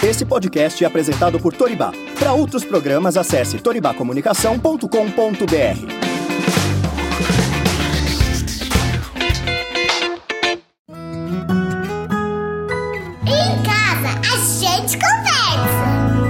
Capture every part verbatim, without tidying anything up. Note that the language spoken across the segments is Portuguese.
Esse podcast é apresentado por Toribá. Para outros programas, acesse toribá comunicação ponto com ponto b r. Em casa, a gente conversa.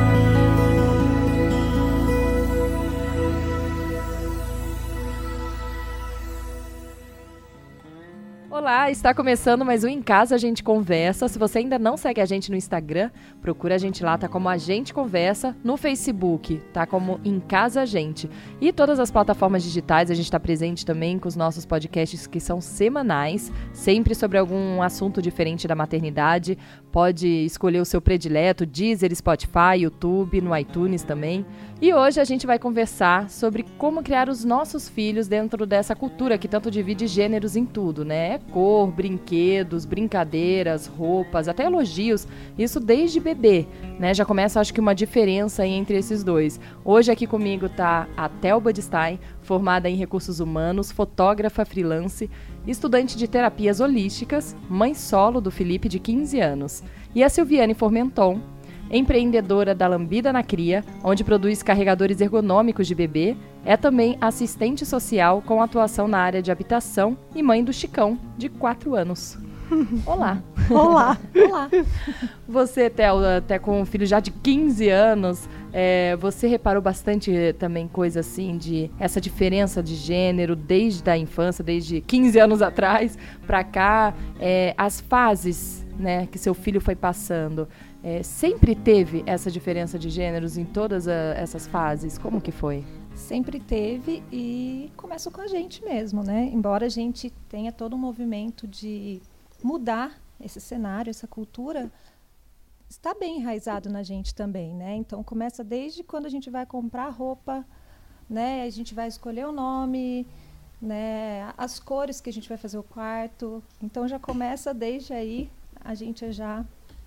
Olá, está começando mais um Em Casa A Gente Conversa. Se você ainda não segue a gente no Instagram, procura a gente lá, tá como A Gente Conversa. No Facebook, tá como Em Casa A Gente. E todas as plataformas digitais, a gente está presente também com os nossos podcasts que são semanais, sempre sobre algum assunto diferente da maternidade. Pode escolher o seu predileto, Deezer, Spotify, YouTube, no iTunes também. E hoje a gente vai conversar sobre como criar os nossos filhos dentro dessa cultura que tanto divide gêneros em tudo, né? Cor, brinquedos, brincadeiras, roupas, até elogios, isso desde bebê, né? Já começa, acho que, uma diferença entre esses dois. Hoje aqui comigo tá a Thelba de Stein, formada em recursos humanos, fotógrafa freelance, estudante de terapias holísticas, mãe solo do Felipe, de quinze anos. E a Silviane Formenton, empreendedora da Lambida na Cria, onde produz carregadores ergonômicos de bebê, é também assistente social com atuação na área de habitação e mãe do Chicão, de quatro anos. Olá! Olá! Olá! Você, Thelba, até com um filho já de quinze anos, é, você reparou bastante também coisa assim, de essa diferença de gênero desde a infância, desde quinze anos atrás para cá, é, as fases, né, que seu filho foi passando. É, sempre teve essa diferença de gêneros em todas a, essas fases? Como que foi? Sempre teve e começa com a gente mesmo, né? Embora a gente tenha todo um movimento de mudar esse cenário, essa cultura, está bem enraizado na gente também, né? Então começa desde quando a gente vai comprar roupa, né? A gente vai escolher o nome, né? As cores que a gente vai fazer o quarto. Então já começa desde aí a gente já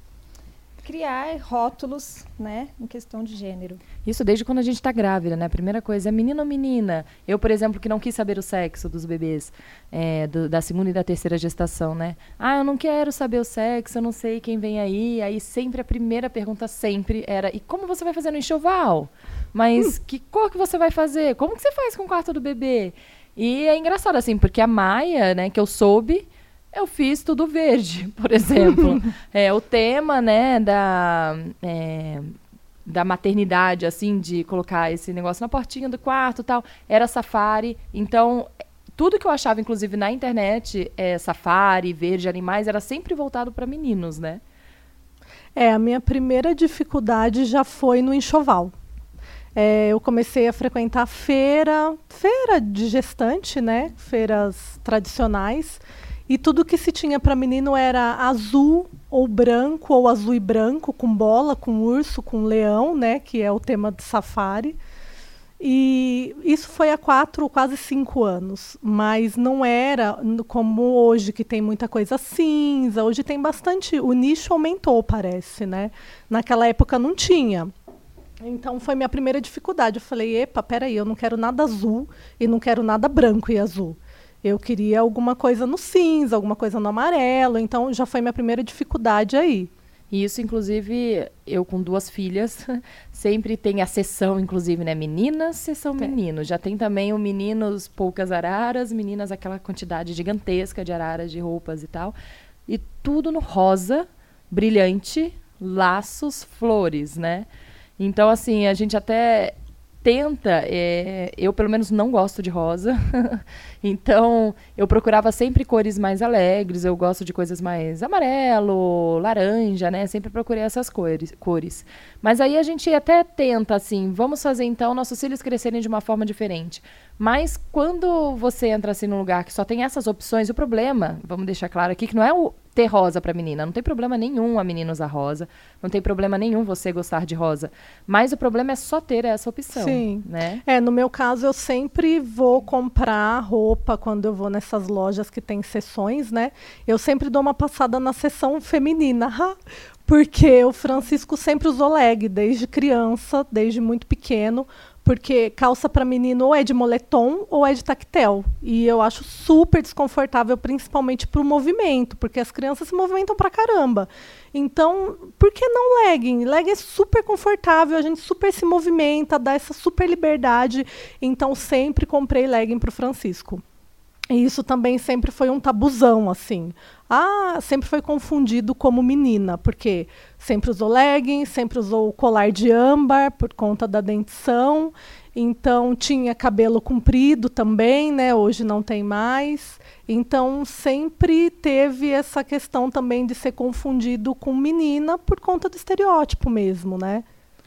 criar rótulos, né, em questão de gênero. Isso desde quando a gente está grávida, né? A primeira coisa é menino ou menina. Eu, por exemplo, que não quis saber o sexo dos bebês, é, do, da segunda e da terceira gestação, né? Ah, eu não quero saber o sexo, eu não sei quem vem aí. Aí sempre a primeira pergunta sempre era: e como você vai fazer no enxoval? Mas hum. que cor que você vai fazer? Como que você faz com o quarto do bebê? E é engraçado, assim, porque a Maia, né, que eu soube, eu fiz tudo verde, por exemplo. é, o tema, né, da, é, da maternidade, assim, de colocar esse negócio na portinha do quarto e tal, era safari. Então, tudo que eu achava, inclusive, na internet, é, safari, verde, animais, era sempre voltado para meninos, né? É, a minha primeira dificuldade já foi no enxoval. É, eu comecei a frequentar feira, feira de gestante, né, feiras tradicionais, e tudo que se tinha para menino era azul ou branco, ou azul e branco, com bola, com urso, com leão, né, que é o tema de safari. E isso foi há quatro, quase cinco anos. Mas não era como hoje, que tem muita coisa cinza. Hoje tem bastante, o nicho aumentou, parece, né? Naquela época não tinha. Então foi minha primeira dificuldade. Eu falei, epa, peraí, eu não quero nada azul e não quero nada branco e azul. Eu queria alguma coisa no cinza, alguma coisa no amarelo, então já foi minha primeira dificuldade aí. E isso, inclusive, eu com duas filhas, sempre tem a sessão, inclusive, né? Meninas, sessão é. meninos. Já tem também o meninos, poucas araras, meninas, aquela quantidade gigantesca de araras, de roupas e tal. E tudo no rosa, brilhante, laços, flores, né? Então, assim, a gente até tenta, é, eu pelo menos não gosto de rosa, então eu procurava sempre cores mais alegres, eu gosto de coisas mais amarelo, laranja, né, sempre procurei essas cores, cores. Mas aí a gente até tenta, assim, vamos fazer então nossos filhos crescerem de uma forma diferente. Mas quando você entra assim num lugar que só tem essas opções, o problema, vamos deixar claro aqui, que não é o ter rosa para menina, não tem problema nenhum a menina usar rosa, não tem problema nenhum você gostar de rosa, mas o problema é só ter essa opção. Sim, né? É, no meu caso eu sempre vou comprar roupa quando eu vou nessas lojas que tem seções, né? Eu sempre dou uma passada na seção feminina, porque o Francisco sempre usou leg, desde criança, desde muito pequeno, Porque calça para menino ou é de moletom ou é de tactel. E eu acho super desconfortável, principalmente para o movimento, porque as crianças se movimentam pra caramba. Então, por que não legging? Legging é super confortável, a gente super se movimenta, dá essa super liberdade. Então, sempre comprei legging para o Francisco. E isso também sempre foi um tabuzão, assim. Ah, sempre foi confundido como menina, porque sempre usou legging, sempre usou o colar de âmbar por conta da dentição. Então, tinha cabelo comprido também, né? Hoje não tem mais. Então, sempre teve essa questão também de ser confundido com menina por conta do estereótipo mesmo, né?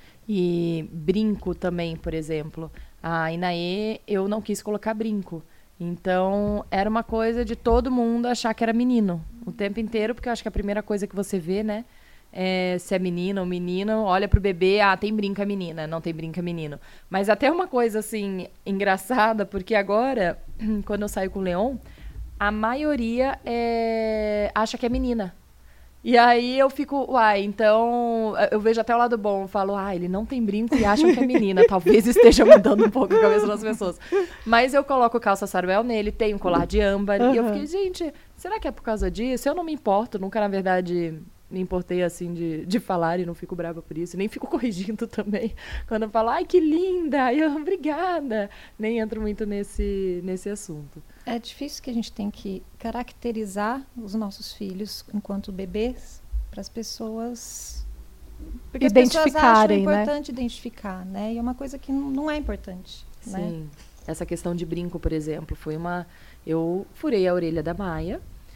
E brinco também, por exemplo. A Inaê, eu não quis colocar brinco. Então, era uma coisa de todo mundo achar que era menino o tempo inteiro, porque eu acho que a primeira coisa que você vê, né, é se é menina ou menino, olha pro bebê, ah, tem brinca menina, não tem brinca menino. Mas até uma coisa, assim, engraçada, porque agora, quando eu saio com o Leon, a maioria é... acha que é menina. E aí eu fico, uai, então, eu vejo até o lado bom, eu falo, ah, ele não tem brinco e acham que é menina, talvez esteja mudando um pouco a cabeça das pessoas. Mas eu coloco calça saruel nele, tem um colar de âmbar, uhum. E eu fiquei, gente, será que é por causa disso? Eu não me importo, nunca, na verdade, me importei, assim, de, de falar e não fico brava por isso, nem fico corrigindo também, quando eu falo, ai, que linda, eu, obrigada, nem entro muito nesse, nesse assunto. É difícil que a gente tem que caracterizar os nossos filhos enquanto bebês para as pessoas... Porque as pessoas acham importante, né? Identificar, né? E é uma coisa que não, não é importante. Sim. Né? Essa questão de brinco, por exemplo, foi uma... Eu furei a orelha da Maia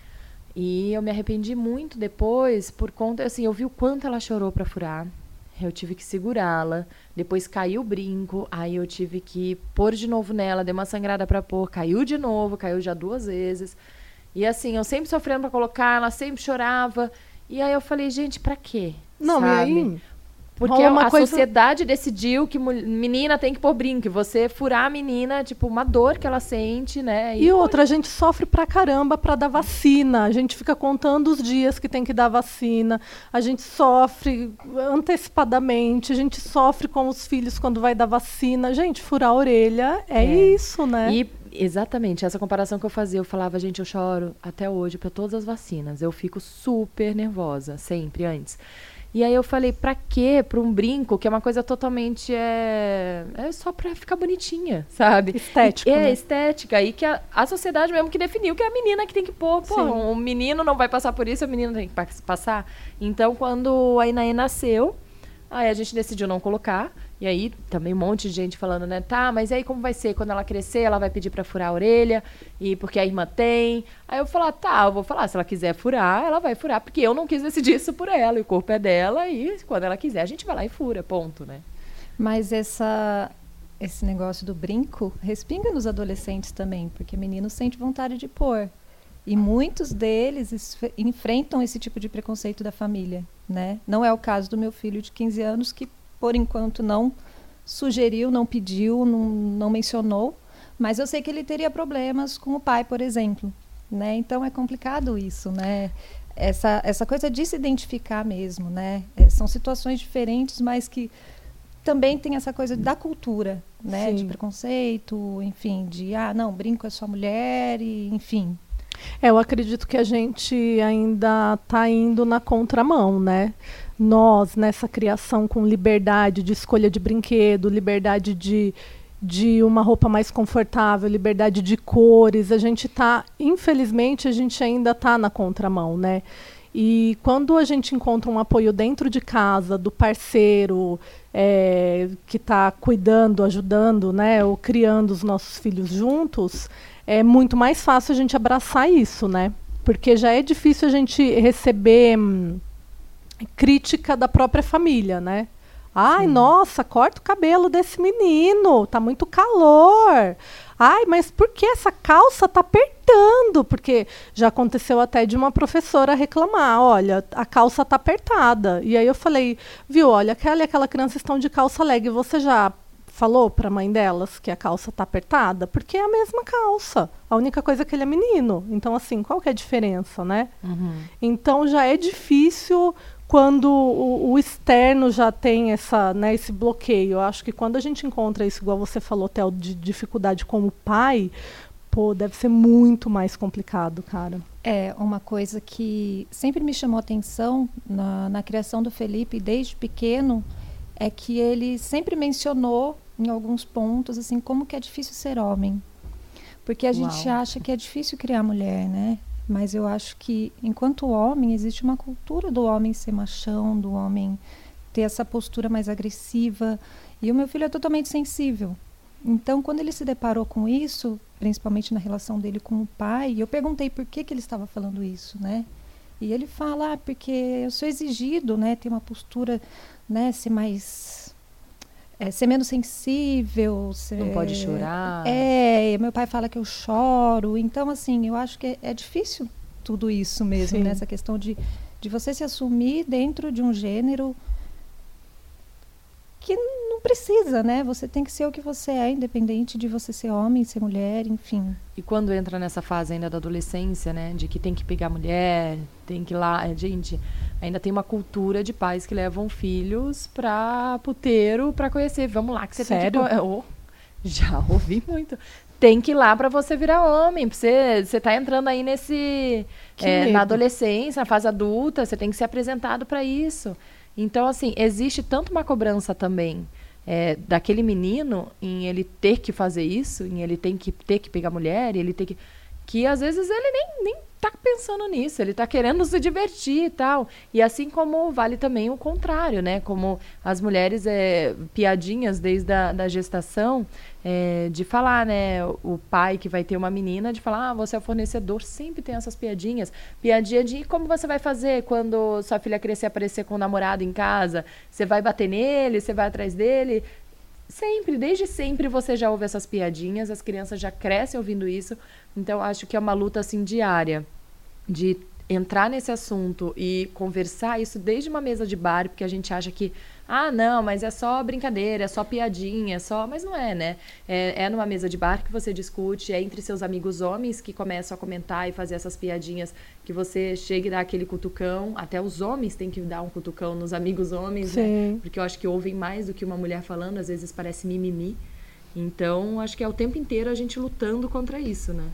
e eu me arrependi muito depois por conta... Assim, eu vi o quanto ela chorou para furar. Eu tive que segurá-la, depois caiu o brinco, aí eu tive que pôr de novo nela, dei uma sangrada pra pôr, caiu de novo, caiu já duas vezes. E assim, eu sempre sofrendo pra colocar, ela sempre chorava. E aí eu falei, gente, pra quê? Não, sabe? e aí? Porque a, a coisa... sociedade decidiu que menina tem que pôr brinco. Você furar a menina, tipo, uma dor que ela sente, né? E, e outra, a gente sofre pra caramba pra dar vacina. A gente fica contando os dias que tem que dar vacina. A gente sofre antecipadamente. A gente sofre com os filhos quando vai dar vacina. Gente, furar a orelha é, é. isso, né? E, exatamente, essa comparação que eu fazia. Eu falava, gente, eu choro até hoje pra todas as vacinas. Eu fico super nervosa, sempre, antes. E aí eu falei, pra quê? Pra um brinco, que é uma coisa totalmente... É, é só pra ficar bonitinha, sabe? Estético, e, É, né? estética. E que a, a sociedade mesmo que definiu que é a menina que tem que pôr. Pô, um menino não vai passar por isso, a menina tem que passar. Então, quando a Inaê nasceu, aí a gente decidiu não colocar. E aí, também um monte de gente falando, né? Tá, mas aí como vai ser? Quando ela crescer, ela vai pedir pra furar a orelha, e porque a irmã tem. Aí eu vou falar, tá, eu vou falar, se ela quiser furar, ela vai furar, porque eu não quis decidir isso por ela, e o corpo é dela, e quando ela quiser, a gente vai lá e fura, ponto, né? Mas essa, esse negócio do brinco respinga nos adolescentes também, porque menino sente vontade de pôr. E muitos deles enfrentam esse tipo de preconceito da família, né? Não é o caso do meu filho de quinze anos, que por enquanto não sugeriu, não pediu, não, não mencionou, mas eu sei que ele teria problemas com o pai, por exemplo, né? Então é complicado isso, né? Essa, essa coisa de se identificar mesmo, né? É, são situações diferentes, mas que também tem essa coisa da cultura, né? Sim. De preconceito, enfim, de, ah, não, brinco é só mulher, e, enfim. É, eu acredito que a gente ainda está indo na contramão, né? Nós, nessa criação com liberdade de escolha de brinquedo, liberdade de, de uma roupa mais confortável, liberdade de cores, a gente está, infelizmente, a gente ainda está na contramão, né? E quando a gente encontra um apoio dentro de casa, do parceiro é, que está cuidando, ajudando, né, ou criando os nossos filhos juntos, é muito mais fácil a gente abraçar isso, né? Porque já é difícil a gente receber hum, crítica da própria família, né? Ai, Sim. nossa, corta o cabelo desse menino, tá muito calor. Ai, mas por que essa calça tá apertando? Porque já aconteceu até de uma professora reclamar, olha, a calça tá apertada. E aí eu falei, viu, olha, aquela e aquela criança estão de calça leg, você já falou para a mãe delas que a calça tá apertada? Porque é a mesma calça. A única coisa é que ele é menino. Então, assim, qual que é a diferença, né? Uhum. Então, já é difícil quando o, o externo já tem essa, né, esse bloqueio. Eu acho que quando a gente encontra isso, igual você falou, Theo, de dificuldade como pai, pô, deve ser muito mais complicado, cara. É, uma coisa que sempre me chamou a atenção na, na criação do Felipe, desde pequeno, é que ele sempre mencionou, em alguns pontos, assim, como que é difícil ser homem. Porque a Uau. gente acha que é difícil criar mulher, né? Mas eu acho que, enquanto homem, existe uma cultura do homem ser machão, do homem ter essa postura mais agressiva. E o meu filho é totalmente sensível. Então, quando ele se deparou com isso, principalmente na relação dele com o pai, eu perguntei por que, que ele estava falando isso, né? E ele fala, ah, porque eu sou exigido, né? Ter uma postura, né? Ser mais... É, ser menos sensível. Ser, não pode chorar. É, meu pai fala que eu choro. Então, assim, eu acho que é, é difícil tudo isso mesmo, né? Essa questão de, de você se assumir dentro de um gênero que não precisa, né? Você tem que ser o que você é, independente de você ser homem, ser mulher, enfim. E quando entra nessa fase ainda da adolescência, né? De que tem que pegar mulher, tem que ir lá... Gente, ainda tem uma cultura de pais que levam filhos pra puteiro pra conhecer. Vamos lá, que você Sério? tem que... Oh, já ouvi muito. Tem que ir lá pra você virar homem. Pra você, você tá entrando aí nesse... É, na adolescência, na fase adulta, você tem que ser apresentado pra isso. Então, assim, existe tanto uma cobrança também é, daquele menino em ele ter que fazer isso, em ele tem que, ter que pegar mulher, ele ter que... Que às vezes ele nem, nem tá pensando nisso, ele tá querendo se divertir e tal. E assim como vale também o contrário, né? Como as mulheres, é, piadinhas desde a da gestação, é, de falar, né? O pai que vai ter uma menina, de falar, ah, você é o fornecedor, sempre tem essas piadinhas. Piadinha de como você vai fazer quando sua filha crescer e aparecer com um namorado em casa? Você vai bater nele, você vai atrás dele? Sempre, desde sempre você já ouve essas piadinhas, as crianças já crescem ouvindo isso. Então, acho que é uma luta, assim, diária de entrar nesse assunto e conversar isso desde uma mesa de bar, porque a gente acha que, ah, não, mas é só brincadeira, é só piadinha, é só... Mas não é, né? É, é numa mesa de bar que você discute, é entre seus amigos homens que começam a comentar e fazer essas piadinhas, que você chega e dá aquele cutucão. Até os homens têm que dar um cutucão nos amigos homens, Sim. né? Porque eu acho que ouvem mais do que uma mulher falando, às vezes parece mimimi. Então, acho que é o tempo inteiro a gente lutando contra isso, né?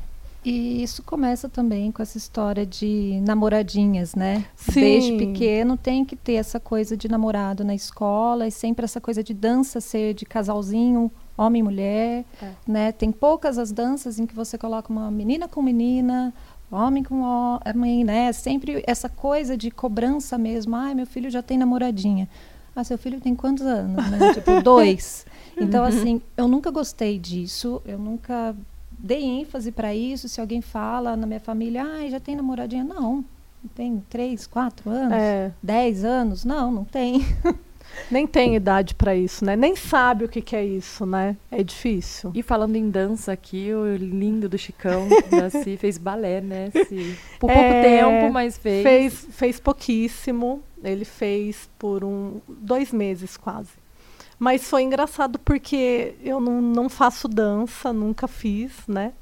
E isso começa também com essa história de namoradinhas, né? Sim. Desde pequeno tem que ter essa coisa de namorado na escola e sempre essa coisa de dança ser de casalzinho, homem e mulher, é. né? Tem poucas as danças em que você coloca uma menina com menina, homem com homem, né? Sempre essa coisa de cobrança mesmo. Ai, meu filho já tem namoradinha. Ah, seu filho tem quantos anos, né? Tipo, dois. Então, assim, eu nunca gostei disso, eu nunca... dei ênfase para isso. Se alguém fala na minha família, ah, já tem namoradinha? Não, tem três, quatro anos, é. dez anos? Não, não tem. Nem tem idade para isso, né? Nem sabe o que, que é isso, né? É difícil. E falando em dança aqui, o lindo do Chicão, da Si, fez balé, né, Si? Por pouco é, tempo, mas fez. fez. Fez pouquíssimo. Ele fez por um, dois meses quase. Mas foi engraçado porque eu não, não faço dança, nunca fiz, né?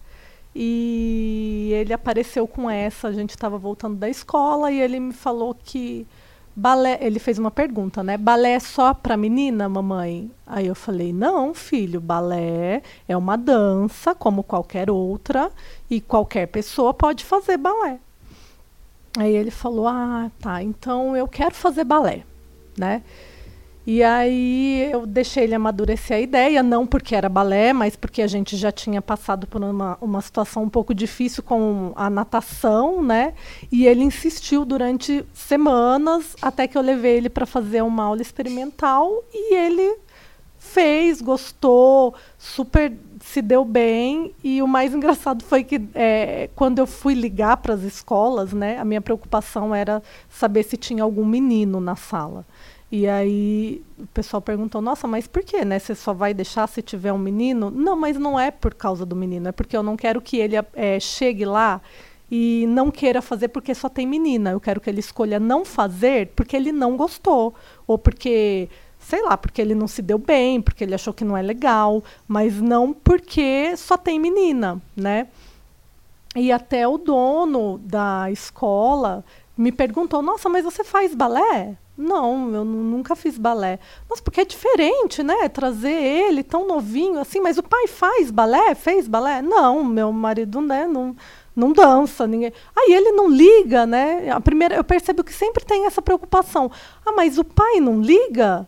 E ele apareceu com essa, a gente estava voltando da escola e ele me falou que balé, ele fez uma pergunta, né? Balé é só para menina, mamãe? Aí eu falei, não, filho, balé é uma dança como qualquer outra e qualquer pessoa pode fazer balé. Aí ele falou, ah, tá, então eu quero fazer balé, né? E aí eu deixei ele amadurecer a ideia, não porque era balé, mas porque a gente já tinha passado por uma, uma situação um pouco difícil com a natação, né? E ele insistiu durante semanas, até que eu levei ele para fazer uma aula experimental, e ele fez, gostou, super se deu bem. E o mais engraçado foi que é, quando eu fui ligar para as escolas, né, a minha preocupação era saber se tinha algum menino na sala. E aí o pessoal perguntou, nossa, mas por quê, né? Você só vai deixar se tiver um menino? Não, mas não é por causa do menino, é porque eu não quero que ele é, chegue lá e não queira fazer porque só tem menina. Eu quero que ele escolha não fazer porque ele não gostou, ou porque, sei lá, porque ele não se deu bem, porque ele achou que não é legal, mas não porque só tem menina, né? E até o dono da escola me perguntou, nossa, mas você faz balé? Não, eu nunca fiz balé. Nossa, porque é diferente, né? Trazer ele tão novinho assim, mas o pai faz balé? Fez balé? Não, meu marido, né, não, não dança. Ninguém... Aí ele não liga, né? A primeira, eu percebo que sempre tem essa preocupação. Ah, mas o pai não liga?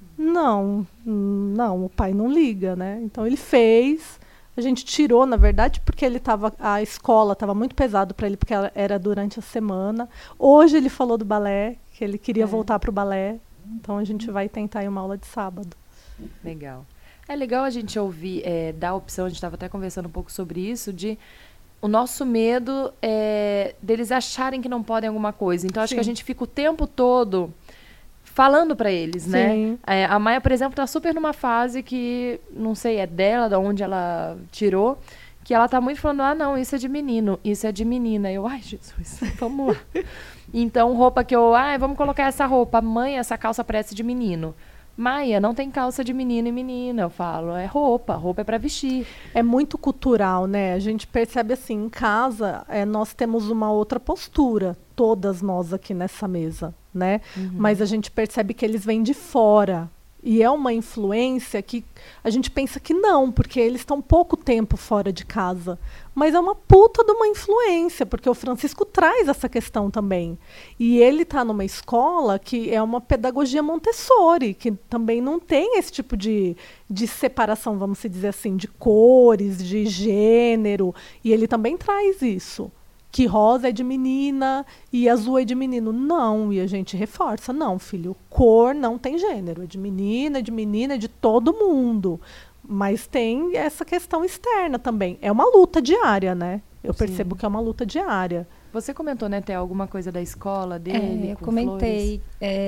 Não, não, o pai não liga, né? Então ele fez... A gente tirou, na verdade, porque ele tava, a escola estava muito pesado para ele, porque ela era durante a semana. Hoje ele falou do balé, que ele queria é. voltar para o balé. Então a gente vai tentar ir uma aula de sábado. Legal. É legal a gente ouvir, é, dar a opção, a gente estava até conversando um pouco sobre isso, de o nosso medo é deles acharem que não podem alguma coisa. Então acho Sim. que a gente fica o tempo todo... falando para eles, Sim. né? É, a Maia, por exemplo, tá super numa fase que, não sei, é dela, de onde ela tirou, que ela tá muito falando, ah, não, isso é de menino, isso é de menina. Eu, ai, Jesus, vamos lá. Então, roupa que eu, ah, vamos colocar essa roupa. Mãe, essa calça parece de menino. Maia, não tem calça de menino e menina, eu falo, é roupa, roupa é para vestir. É muito cultural, né? A gente percebe assim, em casa, é, nós temos uma outra postura, todas nós aqui nessa mesa, né? Uhum. Mas a gente percebe que eles vêm de fora. E é uma influência que a gente pensa que não, porque eles estão pouco tempo fora de casa. Mas é uma puta de uma influência, porque o Francisco traz essa questão também. E ele está numa escola que é uma pedagogia Montessori, que também não tem esse tipo de, de separação, vamos dizer assim, de cores, de gênero. E ele também traz isso. Que rosa é de menina e azul é de menino. Não, e a gente reforça. Não, filho, cor não tem gênero. É de menina, é de menina, é de todo mundo. Mas tem essa questão externa também. É uma luta diária, né? Eu Sim. percebo que é uma luta diária. Você comentou, né, Té, alguma coisa da escola dele? É, eu com comentei.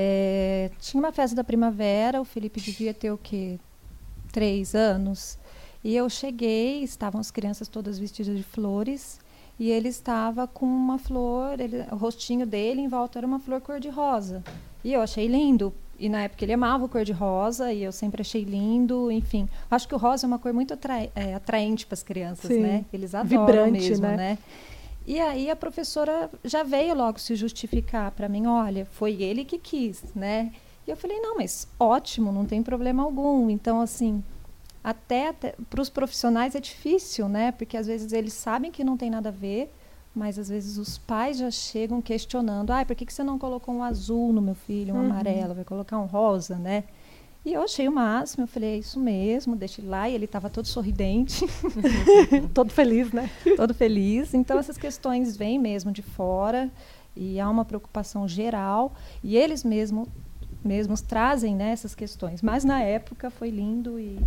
É, tinha uma festa da primavera, o Felipe devia ter o quê? Três anos. E eu cheguei, estavam as crianças todas vestidas de flores. E ele estava com uma flor, ele, o rostinho dele em volta era uma flor cor-de-rosa. E eu achei lindo. E na época ele amava o cor-de-rosa e eu sempre achei lindo, enfim. Acho que o rosa é uma cor muito atrai, é, atraente para as crianças, Sim. né? Eles adoram Vibrante, mesmo, né? né? E aí a professora já veio logo se justificar para mim, olha, foi ele que quis, né? E eu falei, não, mas ótimo, não tem problema algum. Então, assim... Até, até para os profissionais é difícil, né? Porque às vezes eles sabem que não tem nada a ver, mas às vezes os pais já chegam questionando, ah, por que, que você não colocou um azul no meu filho, um uhum. amarelo, vai colocar um rosa, né? E eu achei o máximo, eu falei, é isso mesmo, deixa ele lá, e ele estava todo sorridente. Todo feliz, né? Todo feliz. Então essas questões vêm mesmo de fora, e há uma preocupação geral, e eles mesmo, mesmos trazem, né, essas questões. Mas na época foi lindo e...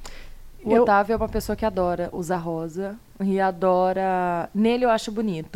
O eu... Otávio é uma pessoa que adora usar rosa e adora... Nele eu acho bonito.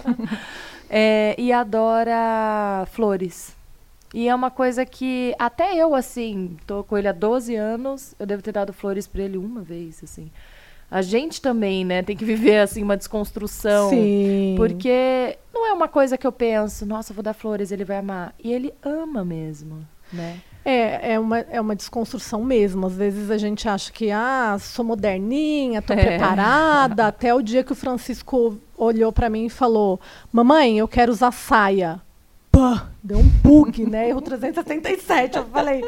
é, e adora flores. E é uma coisa que até eu, assim, tô com ele há doze anos, eu devo ter dado flores para ele uma vez, assim. A gente também, né, tem que viver, assim, uma desconstrução. Sim. Porque não é uma coisa que eu penso, nossa, vou dar flores, ele vai amar. E ele ama mesmo, né? É, é uma, é uma desconstrução mesmo. Às vezes a gente acha que, ah, sou moderninha, tô É. preparada. Até o dia que o Francisco olhou pra mim e falou, mamãe, eu quero usar saia. Pã, deu um bug, né? Erro trezentos e setenta e sete. Eu falei,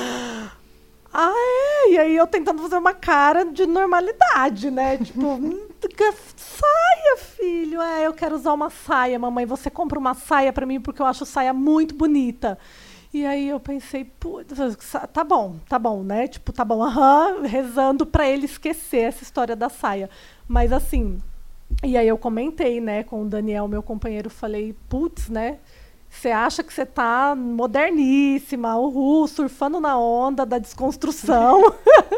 ah, é? E aí eu tentando fazer uma cara de normalidade, né? Tipo, saia, filho. É, eu quero usar uma saia, mamãe. Você compra uma saia pra mim porque eu acho saia muito bonita. E aí eu pensei, putz, tá bom, tá bom, né? Tipo, tá bom, aham, rezando pra ele esquecer essa história da saia. Mas assim, e aí eu comentei, né, com o Daniel, meu companheiro, falei, putz, né? Você acha que você tá moderníssima, uhul, surfando na onda da desconstrução.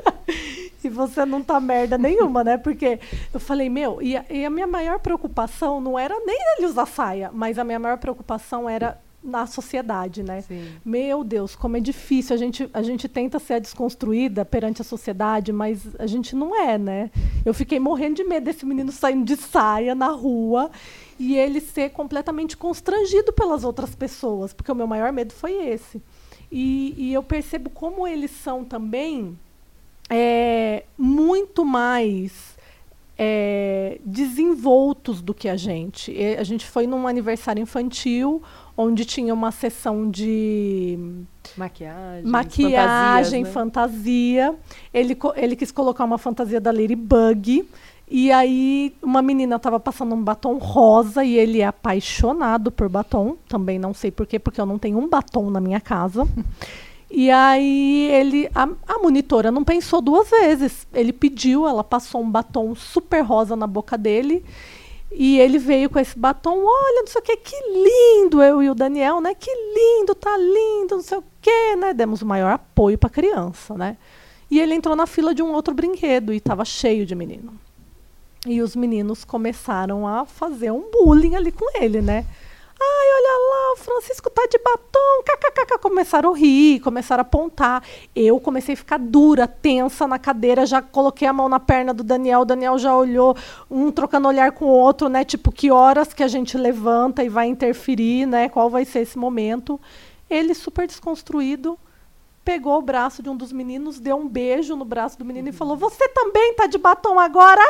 E você não tá merda nenhuma, né? Porque eu falei, meu, e a, e a minha maior preocupação não era nem ele usar saia, mas a minha maior preocupação era na sociedade, né? Sim. Meu Deus, como é difícil. A gente, a gente tenta ser a desconstruída perante a sociedade, mas a gente não é, né? Eu fiquei morrendo de medo desse menino saindo de saia na rua e ele ser completamente constrangido pelas outras pessoas, porque o meu maior medo foi esse. E, e eu percebo como eles são também é, muito mais é, desenvoltos do que a gente. E a gente foi num aniversário infantil, onde tinha uma sessão de Maquiagem, maquiagem, né? fantasia. Ele, co- ele quis colocar uma fantasia da Ladybug. E aí, uma menina estava passando um batom rosa e ele é apaixonado por batom. Também não sei por quê, porque eu não tenho um batom na minha casa. E aí, ele, a, a monitora não pensou duas vezes. Ele pediu, ela passou um batom super rosa na boca dele. E ele veio com esse batom, olha, não sei o que, que lindo, eu e o Daniel, né? Que lindo, tá lindo, não sei o que, né? Demos o maior apoio para a criança, né? E ele entrou na fila de um outro brinquedo e estava cheio de menino. E os meninos começaram a fazer um bullying ali com ele, né? Ai, olha lá, o Francisco tá de batom, kkkk. Começaram a rir, começaram a apontar. Eu comecei a ficar dura, tensa na cadeira, já coloquei a mão na perna do Daniel, o Daniel já olhou, um trocando olhar com o outro, né? Tipo, que horas que a gente levanta e vai interferir, né? Qual vai ser esse momento? Ele, super desconstruído, pegou o braço de um dos meninos, deu um beijo no braço do menino e falou, você também tá de batom agora?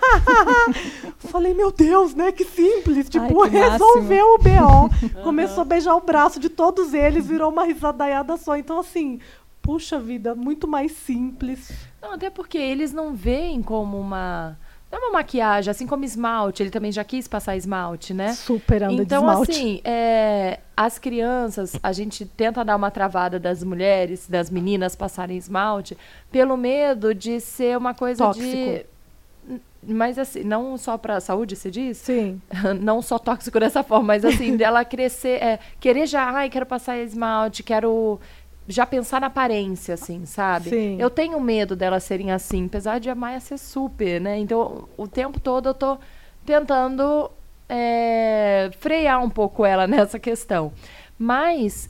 Falei, meu Deus, né? Que simples. Tipo, Ai, que resolveu o B O. Começou a beijar o braço de todos eles, virou uma risadaiada só. Então, assim, puxa vida, muito mais simples. Não, até porque eles não veem como uma... Não é uma maquiagem, assim como esmalte. Ele também já quis passar esmalte, né? Super anda Então, de esmalte. assim, é, as crianças, a gente tenta dar uma travada das mulheres, das meninas passarem esmalte, pelo medo de ser uma coisa Tóxico. de... Mas, assim, não só para a saúde, se diz? Sim. Não só tóxico dessa forma, mas, assim, dela crescer, é, querer já, ai, quero passar esmalte, quero... já pensar na aparência, assim, sabe? Sim. Eu tenho medo delas serem assim, apesar de a Maia ser super, né? Então, o tempo todo eu tô tentando é, frear um pouco ela nessa questão. Mas,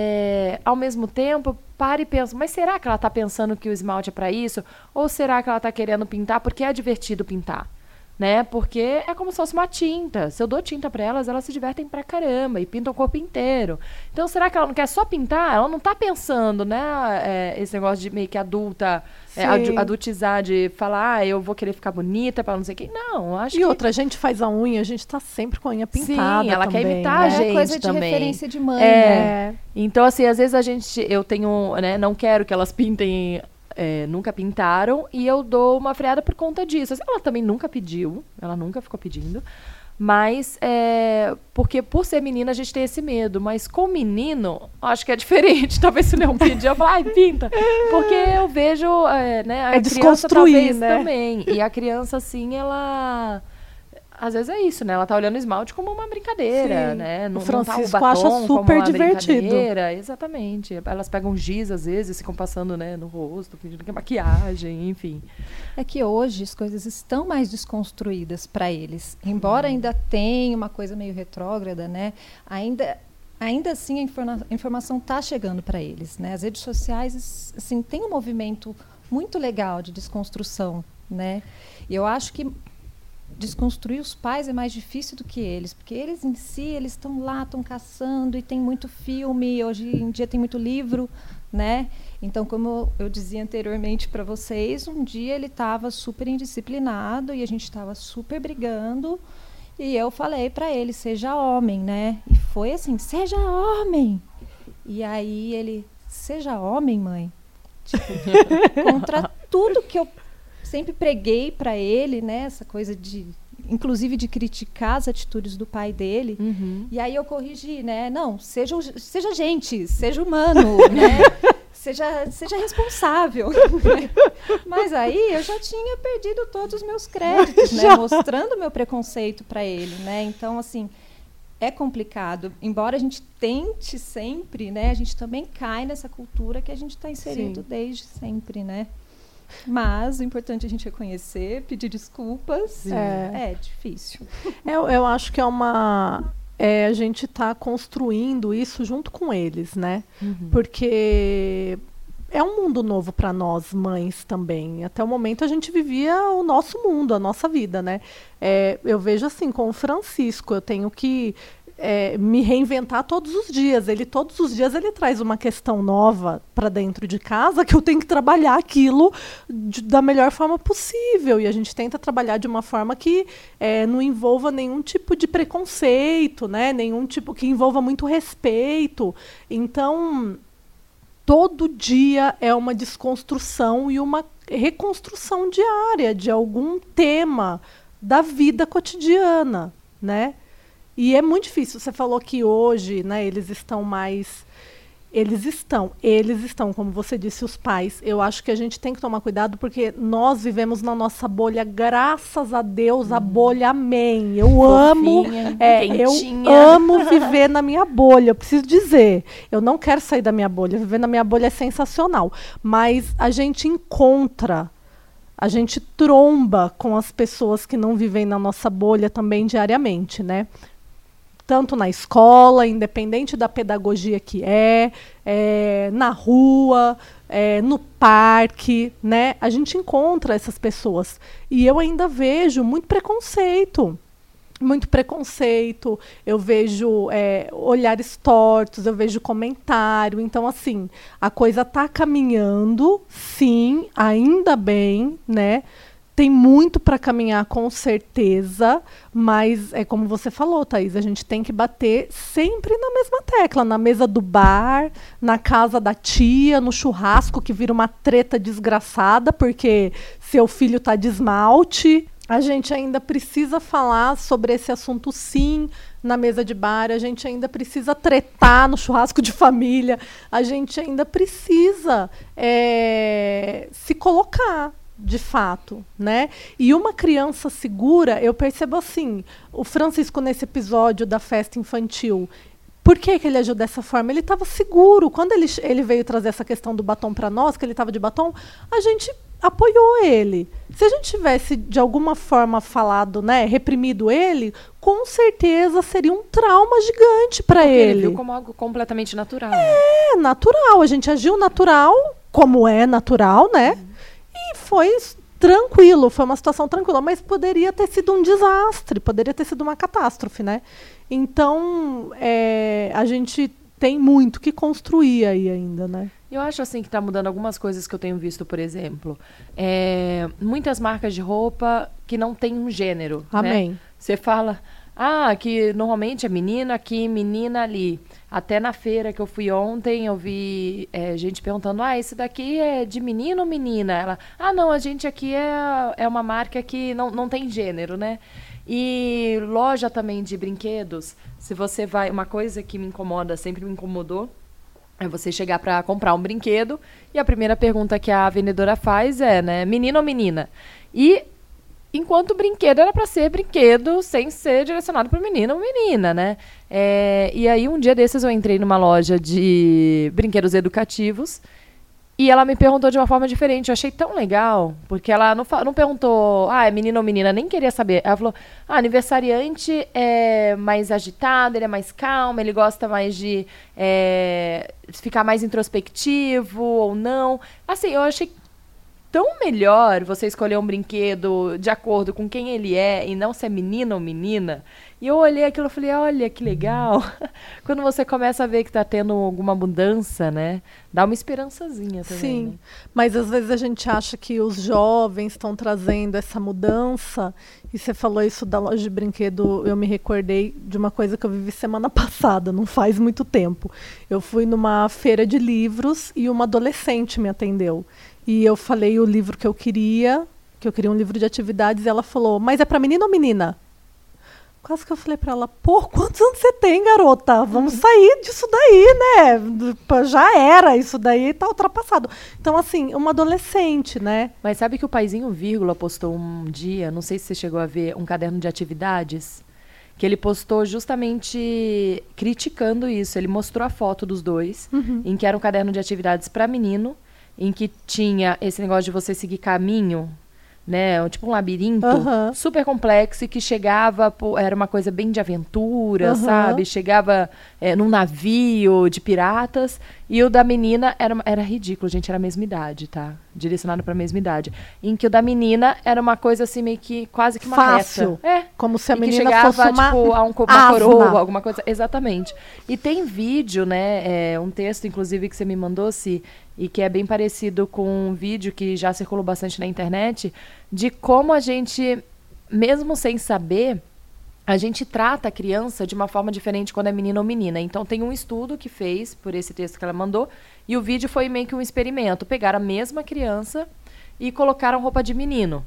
é, ao mesmo tempo, para e pensa, mas será que ela tá pensando que o esmalte é para isso? Ou será que ela tá querendo pintar porque é divertido pintar? Né? Porque é como se fosse uma tinta. Se eu dou tinta para elas, elas se divertem pra caramba e pintam o corpo inteiro. Então, será que ela não quer só pintar? Ela não tá pensando, né? É, esse negócio de meio que adulta, é, adu- adultizar, de falar, ah, eu vou querer ficar bonita pra não sei o quê. Não, acho E que... outra, a gente faz a unha, a gente tá sempre com a unha pintada. Sim, ela também, quer imitar né? a gente É coisa de também. referência de mãe, É. né? Então, assim, às vezes a gente, eu tenho, né, não quero que elas pintem, é, nunca pintaram, e eu dou uma freada por conta disso. Assim, ela também nunca pediu, ela nunca ficou pedindo, mas, é, porque por ser menina a gente tem esse medo, mas com menino, acho que é diferente. Talvez se não pedir, eu falo, ai, pinta. Porque eu vejo, é, né, a É criança desconstruir, talvez né? também. E a criança, assim, ela... Às vezes é isso, né? Ela tá olhando o esmalte como uma brincadeira, Sim. né? Não, O não tá Francisco o batom acha como super uma divertido. brincadeira. Exatamente. Elas pegam giz, às vezes, ficam passando, né, no rosto, fingindo que é maquiagem, enfim. É que hoje as coisas estão mais desconstruídas para eles. Embora ainda tenha uma coisa meio retrógrada, né? Ainda, ainda assim a, informa- a informação está chegando para eles, né? As redes sociais, assim, tem um movimento muito legal de desconstrução, né? E eu acho que desconstruir os pais é mais difícil do que eles, porque eles em si, eles estão lá, estão caçando, e tem muito filme, hoje em dia tem muito livro, né? Então, como eu, eu dizia anteriormente para vocês, um dia ele estava super indisciplinado e a gente estava super brigando, e eu falei para ele, seja homem, né? E foi assim, seja homem! E aí ele, seja homem, mãe? Tipo, contra tudo que eu sempre preguei para ele, né, essa coisa de, inclusive de criticar as atitudes do pai dele. Uhum. E aí eu corrigi, né, não, seja, seja gente, seja humano, né, seja, seja responsável. Mas aí eu já tinha perdido todos os meus créditos, né, mostrando meu preconceito para ele, né, então assim, é complicado. Embora a gente tente sempre, né, a gente também cai nessa cultura que a gente está inserido Sim. desde sempre, né. Mas o importante é a gente reconhecer, pedir desculpas. É, é difícil. Eu, eu acho que é uma... É, a gente está construindo isso junto com eles, né? Uhum. Porque é um mundo novo para nós, mães, também. Até o momento a gente vivia o nosso mundo, a nossa vida, né? É, eu vejo assim, com o Francisco, eu tenho que... é, me reinventar todos os dias. Ele todos os dias ele traz uma questão nova para dentro de casa que eu tenho que trabalhar aquilo de, da melhor forma possível. E a gente tenta trabalhar de uma forma que é, não envolva nenhum tipo de preconceito, né? Nenhum tipo que envolva muito respeito. Então, todo dia é uma desconstrução e uma reconstrução diária de algum tema da vida cotidiana, né? E é muito difícil. Você falou que hoje, né, eles estão mais... Eles estão, eles estão, como você disse, os pais. Eu acho que a gente tem que tomar cuidado porque nós vivemos na nossa bolha, graças a Deus, hum. a bolha, amém. Eu Fofinha, amo, é, eu amo viver na minha bolha. Eu preciso dizer, eu não quero sair da minha bolha. Viver na minha bolha é sensacional. Mas a gente encontra, a gente tromba com as pessoas que não vivem na nossa bolha também diariamente, né? Tanto na escola, independente da pedagogia que é, é na rua, é, no parque, né? A gente encontra essas pessoas. E eu ainda vejo muito preconceito. Muito preconceito, eu vejo é, olhares tortos, eu vejo comentário. Então, assim, a coisa está caminhando, sim, ainda bem, né? Tem muito para caminhar, com certeza, mas é como você falou, Thaís, a gente tem que bater sempre na mesma tecla, na mesa do bar, na casa da tia, no churrasco, que vira uma treta desgraçada, porque seu filho está de esmalte. A gente ainda precisa falar sobre esse assunto, sim, na mesa de bar. A gente ainda precisa tretar no churrasco de família. A gente ainda precisa é, se colocar, de fato, né? E uma criança segura, eu percebo assim, o Francisco nesse episódio da festa infantil, por que que ele agiu dessa forma? Ele estava seguro. Quando ele, ele veio trazer essa questão do batom para nós, que ele estava de batom, a gente apoiou ele. Se a gente tivesse, de alguma forma, falado, né, reprimido ele, com certeza seria um trauma gigante para ele. Ele viu como algo completamente natural. É, natural. A gente agiu natural, como é natural, né? Uhum. E foi tranquilo, foi uma situação tranquila, mas poderia ter sido um desastre, poderia ter sido uma catástrofe, né? Então, é, a gente tem muito que construir aí ainda, né? Eu acho assim que está mudando algumas coisas que eu tenho visto, por exemplo. É, muitas marcas de roupa que não tem um gênero. Amém. Né? Você fala, ah, que normalmente é menino aqui, menina ali. Até na feira que eu fui ontem, eu vi é, gente perguntando, ah, esse daqui é de menino ou menina? Ela, ah, não, a gente aqui é, é uma marca que não, não tem gênero, né? E loja também de brinquedos, se você vai... Uma coisa que me incomoda, sempre me incomodou, é você chegar para comprar um brinquedo e a primeira pergunta que a vendedora faz é, né, menino ou menina? E enquanto o brinquedo era para ser brinquedo sem ser direcionado para menino ou menina, né? É, e aí um dia desses eu entrei numa loja de brinquedos educativos e ela me perguntou de uma forma diferente. Eu achei tão legal, porque ela não, não perguntou, ah, é menino ou menina, nem queria saber. Ela falou, ah, aniversariante é mais agitado, ele é mais calmo, ele gosta mais de é, ficar mais introspectivo ou não. Assim, eu achei tão melhor você escolher um brinquedo de acordo com quem ele é e não se é menino ou menina. E eu olhei aquilo e falei, olha, que legal. Quando você começa a ver que está tendo alguma mudança, né? Dá uma esperançazinha também. Sim, né? Mas às vezes a gente acha que os jovens estão trazendo essa mudança. E você falou isso da loja de brinquedo, eu me recordei de uma coisa que eu vivi semana passada, não faz muito tempo. Eu fui numa feira de livros e uma adolescente me atendeu. E eu falei o livro que eu queria, que eu queria um livro de atividades, e ela falou, mas é para menino ou menina? Quase que eu falei para ela, pô, quantos anos você tem, garota? Vamos sair disso daí, né? Já era, isso daí tá ultrapassado. Então, assim, uma adolescente, né? Mas sabe que o Paizinho Vírgula postou um dia, não sei se você chegou a ver, um caderno de atividades, que ele postou justamente criticando isso. Ele mostrou a foto dos dois, uhum. em que era um caderno de atividades para menino, em que tinha esse negócio de você seguir caminho, né? Tipo um labirinto Uhum. super complexo e que chegava, pô, era uma coisa bem de aventura, Uhum. sabe? Chegava é, num navio de piratas. E o da menina era, era ridículo, gente, era a mesma idade, tá? Direcionado pra mesma idade. Em que o da menina era uma coisa assim, meio que quase que uma Fácil. reta. É. Como se a E que menina chegava, fosse uma tipo, a um, co- uma asna. coroa, alguma coisa. Exatamente. E tem vídeo, né? É, um texto, inclusive, que você me mandou, Si, e que é bem parecido com um vídeo que já circulou bastante na internet, de como a gente, mesmo sem saber, a gente trata a criança de uma forma diferente quando é menino ou menina. Então, tem um estudo que fez por esse texto que ela mandou, e o vídeo foi meio que um experimento. Pegaram a mesma criança e colocaram roupa de menino.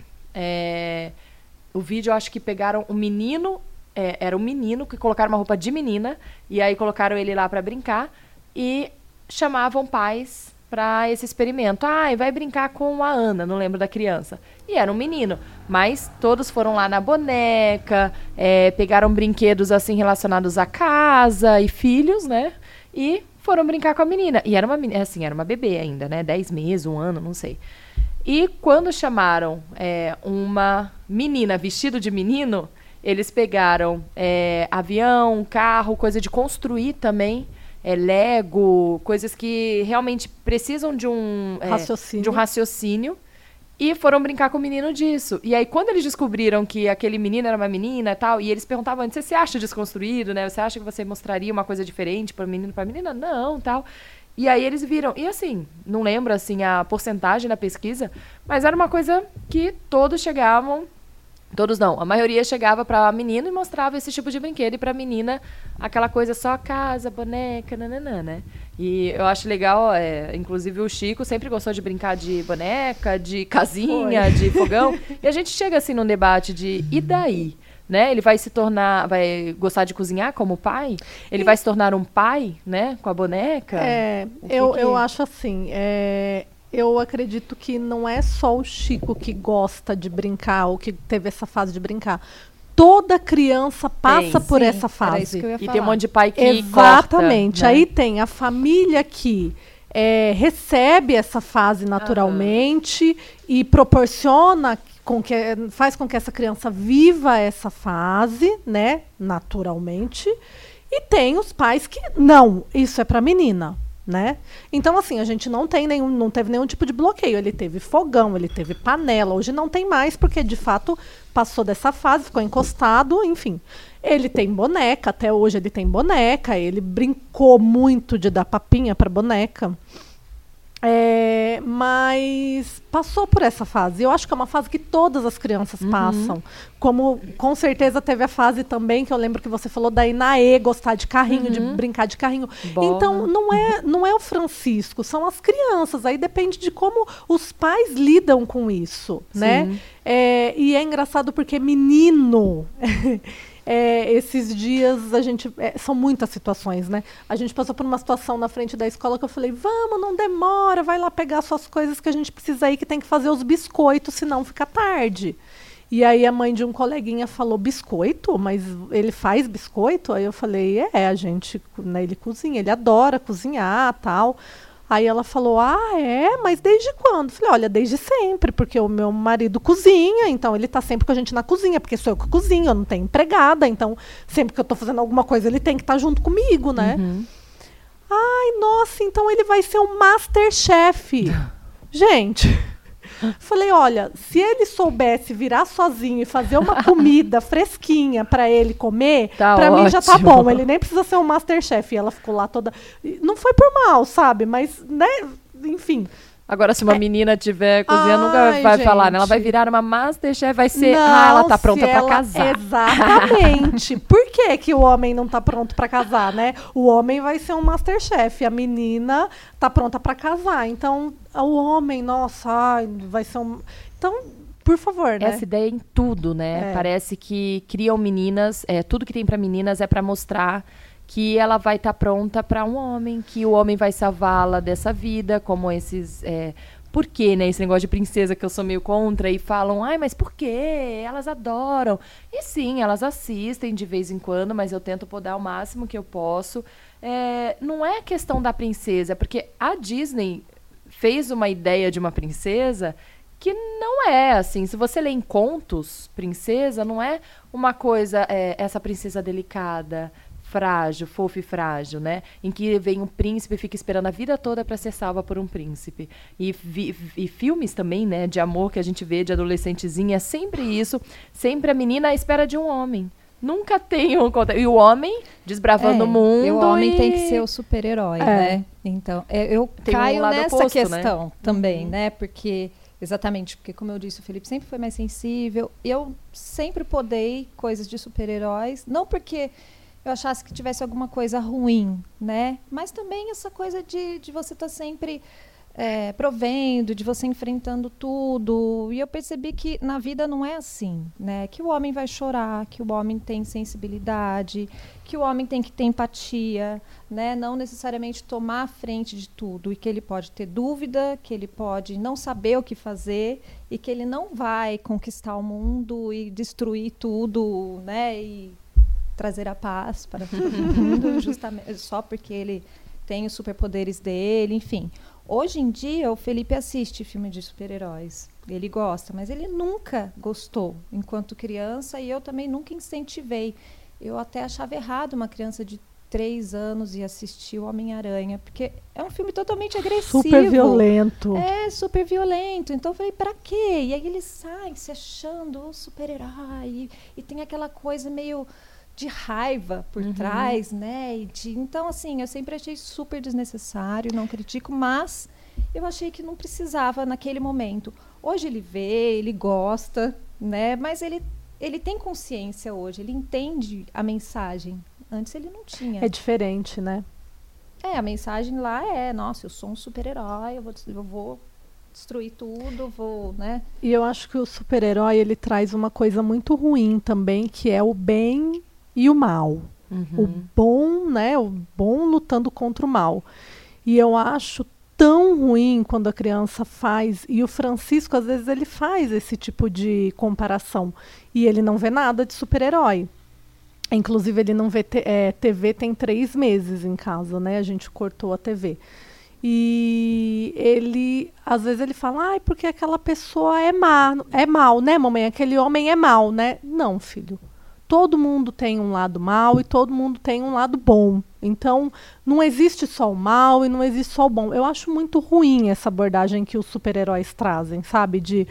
É, o vídeo, eu acho que pegaram um menino, é, era um menino que colocaram uma roupa de menina, e aí colocaram ele lá para brincar, e chamavam pais para esse experimento. Ah, vai brincar com a Ana, não lembro da criança. E era um menino, mas todos foram lá na boneca, é, pegaram brinquedos assim relacionados à casa e filhos, né? E foram brincar com a menina. E era uma menina, assim, era uma bebê ainda, né? Dez meses, um ano, não sei. E quando chamaram é, uma menina vestida de menino, eles pegaram é, avião, carro, coisa de construir também. É, Lego, coisas que realmente precisam de um, é, Raciocínio. de um raciocínio, e foram brincar com o menino disso. E aí, quando eles descobriram que aquele menino era uma menina e tal, e eles perguntavam antes, você se acha desconstruído, né? Você acha que você mostraria uma coisa diferente para o menino e para a menina? Não, tal. E aí eles viram, e assim, não lembro assim a porcentagem da pesquisa, mas era uma coisa que todos chegavam. Todos não, a maioria chegava para menino e mostrava esse tipo de brinquedo, e para menina aquela coisa só casa, boneca, nananã, né? E eu acho legal, é, inclusive o Chico sempre gostou de brincar de boneca, de casinha, Foi. de fogão, e a gente chega assim num debate de e daí? Né? Ele vai se tornar, vai gostar de cozinhar como pai? Ele E- vai se tornar um pai, né? Com a boneca? É, O que eu, que- eu acho assim, é, eu acredito que não é só o Chico que gosta de brincar ou que teve essa fase de brincar. Toda criança passa Tem, por sim, essa era fase. isso que eu ia E falar. tem um monte de pai que Exatamente. corta, né? Aí tem a família que é, recebe essa fase naturalmente e proporciona com que faz com que essa criança viva essa fase, né, naturalmente. E tem os pais que não, isso é para menina, né? Então assim, a gente não tem nenhum, não teve nenhum tipo de bloqueio. Ele teve fogão, ele teve panela. Hoje não tem mais porque de fato passou dessa fase, ficou encostado, enfim. Ele tem boneca, até hoje ele tem boneca. Ele brincou muito de dar papinha para boneca. É, mas passou por essa fase. Eu acho que é uma fase que todas as crianças passam. Como com certeza teve a fase também que eu lembro que você falou da Inaê gostar de carrinho, de brincar de carrinho. Bola. Então não é, não é o Francisco, são as crianças. Aí depende de como os pais lidam com isso, né? É, e é engraçado porque menino. É, esses dias a gente é, são muitas situações, né? A gente passou por uma situação na frente da escola que eu falei, vamos, não demora, vai lá pegar suas coisas que a gente precisa ir, que tem que fazer os biscoitos, senão fica tarde. E aí a mãe de um coleguinha falou, biscoito? Mas ele faz biscoito? Aí eu falei, é, a gente, né, ele cozinha, ele adora cozinhar, tal. Aí ela falou, ah, é? Mas desde quando? Eu falei, olha, desde sempre, porque o meu marido cozinha, então ele está sempre com a gente na cozinha, porque sou eu que cozinho, eu não tenho empregada, então sempre que eu estou fazendo alguma coisa, ele tem que estar junto comigo, né? Uhum. Ai, nossa, então ele vai ser um Masterchef. Gente, falei, olha, se ele soubesse virar sozinho e fazer uma comida fresquinha para ele comer, Tá para mim já tá ótimo. bom. Ele nem precisa ser um Masterchef. E ela ficou lá toda. e Não foi por mal, sabe? Mas, né? Enfim. Agora, se uma menina tiver cozinhando, nunca Ai, vai falar, né? Ela vai gente. virar uma Masterchef, vai ser, Não, ah, ela tá se pronta pra ela- casar. Exatamente. Por que, que o homem não tá pronto pra casar, né? O homem vai ser um Masterchef, a menina tá pronta pra casar. Então, o homem, nossa, ai, vai ser um. Então, por favor, né? Essa ideia em tudo, né? É. Parece que criam meninas, é, tudo que tem pra meninas é pra mostrar que ela vai estar pronta pra um homem, que o homem vai salvá-la dessa vida, como esses... É, por quê, né? Esse negócio de princesa que eu sou meio contra e falam, ai, mas por quê? Elas adoram. E sim, elas assistem de vez em quando, mas eu tento podar o máximo que eu posso. É, não é questão da princesa, porque a Disney fez uma ideia de uma princesa que não não é assim. Se você lê em contos, princesa, não é uma coisa, é, essa princesa delicada, frágil, fofa e frágil, né? Em que vem um príncipe e fica esperando a vida toda para ser salva por um príncipe. E, vi, e filmes também, né, de amor que a gente vê de adolescentezinha, é sempre isso. Sempre a menina à espera de um homem. Nunca tem um contra... E o homem desbravando É, o mundo. E o homem e... tem que ser o super-herói, É. né? Então, é, eu Tem um caio lado nessa oposto, questão né? também, Uhum. né? Porque, exatamente, porque como eu disse, o Felipe sempre foi mais sensível. Eu sempre podei coisas de super-heróis, não porque eu achasse que tivesse alguma coisa ruim, né? Mas também essa coisa de, de você estar sempre é, provendo, de você enfrentando tudo. E eu percebi que na vida não é assim, né? Que o homem vai chorar, que o homem tem sensibilidade, que o homem tem que ter empatia, né? Não necessariamente tomar a frente de tudo, e que ele pode ter dúvida, que ele pode não saber o que fazer e que ele não vai conquistar o mundo e destruir tudo, né? E trazer a paz para todo mundo, justamente só porque ele tem os superpoderes dele, enfim. Hoje em dia, o Felipe assiste filme de super-heróis. Ele gosta, mas ele nunca gostou enquanto criança, e eu também nunca incentivei. Eu até achava errado uma criança de três anos ir assistir o Homem-Aranha, porque é um filme totalmente agressivo. Super violento. É, super violento. Então eu falei, pra quê? E aí ele sai se achando o super-herói, e, e tem aquela coisa meio de raiva por Uhum. trás, né? E de, então, assim, eu sempre achei super desnecessário, não critico, mas eu achei que não precisava naquele momento. Hoje ele vê, ele gosta, né? Mas ele, ele tem consciência hoje, ele entende a mensagem. Antes ele não tinha. É diferente, né? É, a mensagem lá é, nossa, eu sou um super-herói, eu vou, eu vou destruir tudo, vou, né? E eu acho que o super-herói, ele traz uma coisa muito ruim também, que é o bem e o mal. Uhum. O bom, né? O bom lutando contra o mal. E eu acho tão ruim quando a criança faz, e o Francisco, às vezes, ele faz esse tipo de comparação. E ele não vê nada de super-herói. Inclusive, ele não vê te- é, T V tem três meses em casa, né? A gente cortou a T V. E ele, às vezes, ele fala, ai, porque aquela pessoa é má, é mal, né, mamãe? Aquele homem é mal, né? Não, filho. Todo mundo tem um lado mal e todo mundo tem um lado bom. Então, não existe só o mal e não existe só o bom. Eu acho muito ruim essa abordagem que os super-heróis trazem, sabe? De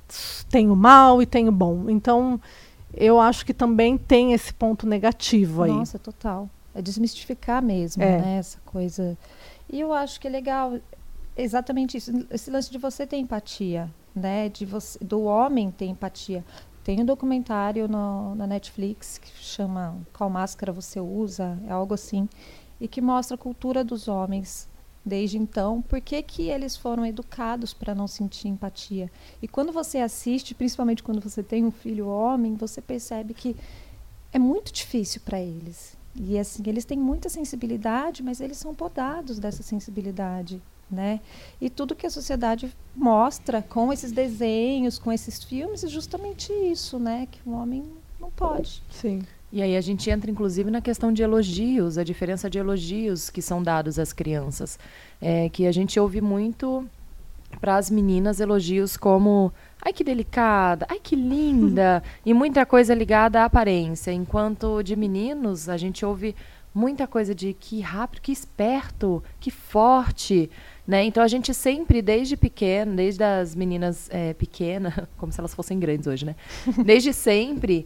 tem o mal e tem o bom. Então, eu acho que também tem esse ponto negativo aí. Nossa, total. É desmistificar mesmo, É. né? Essa coisa. E eu acho que é legal exatamente isso. Esse lance de você ter empatia, né? De você, do homem ter empatia. Tem um documentário no, na Netflix que chama Qual Máscara Você Usa? É algo assim. E que mostra a cultura dos homens desde então. Por que que eles foram educados para não sentir empatia? E quando você assiste, principalmente quando você tem um filho homem, você percebe que é muito difícil para eles. E assim, eles têm muita sensibilidade, mas eles são podados dessa sensibilidade, né? E tudo que a sociedade mostra com esses desenhos, com esses filmes, é justamente isso, né? Que o homem não pode. Sim. E aí a gente entra, inclusive, na questão de elogios, a diferença de elogios que são dados às crianças. É, que a gente ouve muito para as meninas elogios como ai, que delicada, ai, que linda, e muita coisa ligada à aparência. Enquanto de meninos, a gente ouve muita coisa de que rápido, que esperto, que forte, né? Então a gente sempre, desde pequeno, desde as meninas é, pequenas, como se elas fossem grandes hoje, né? Desde sempre,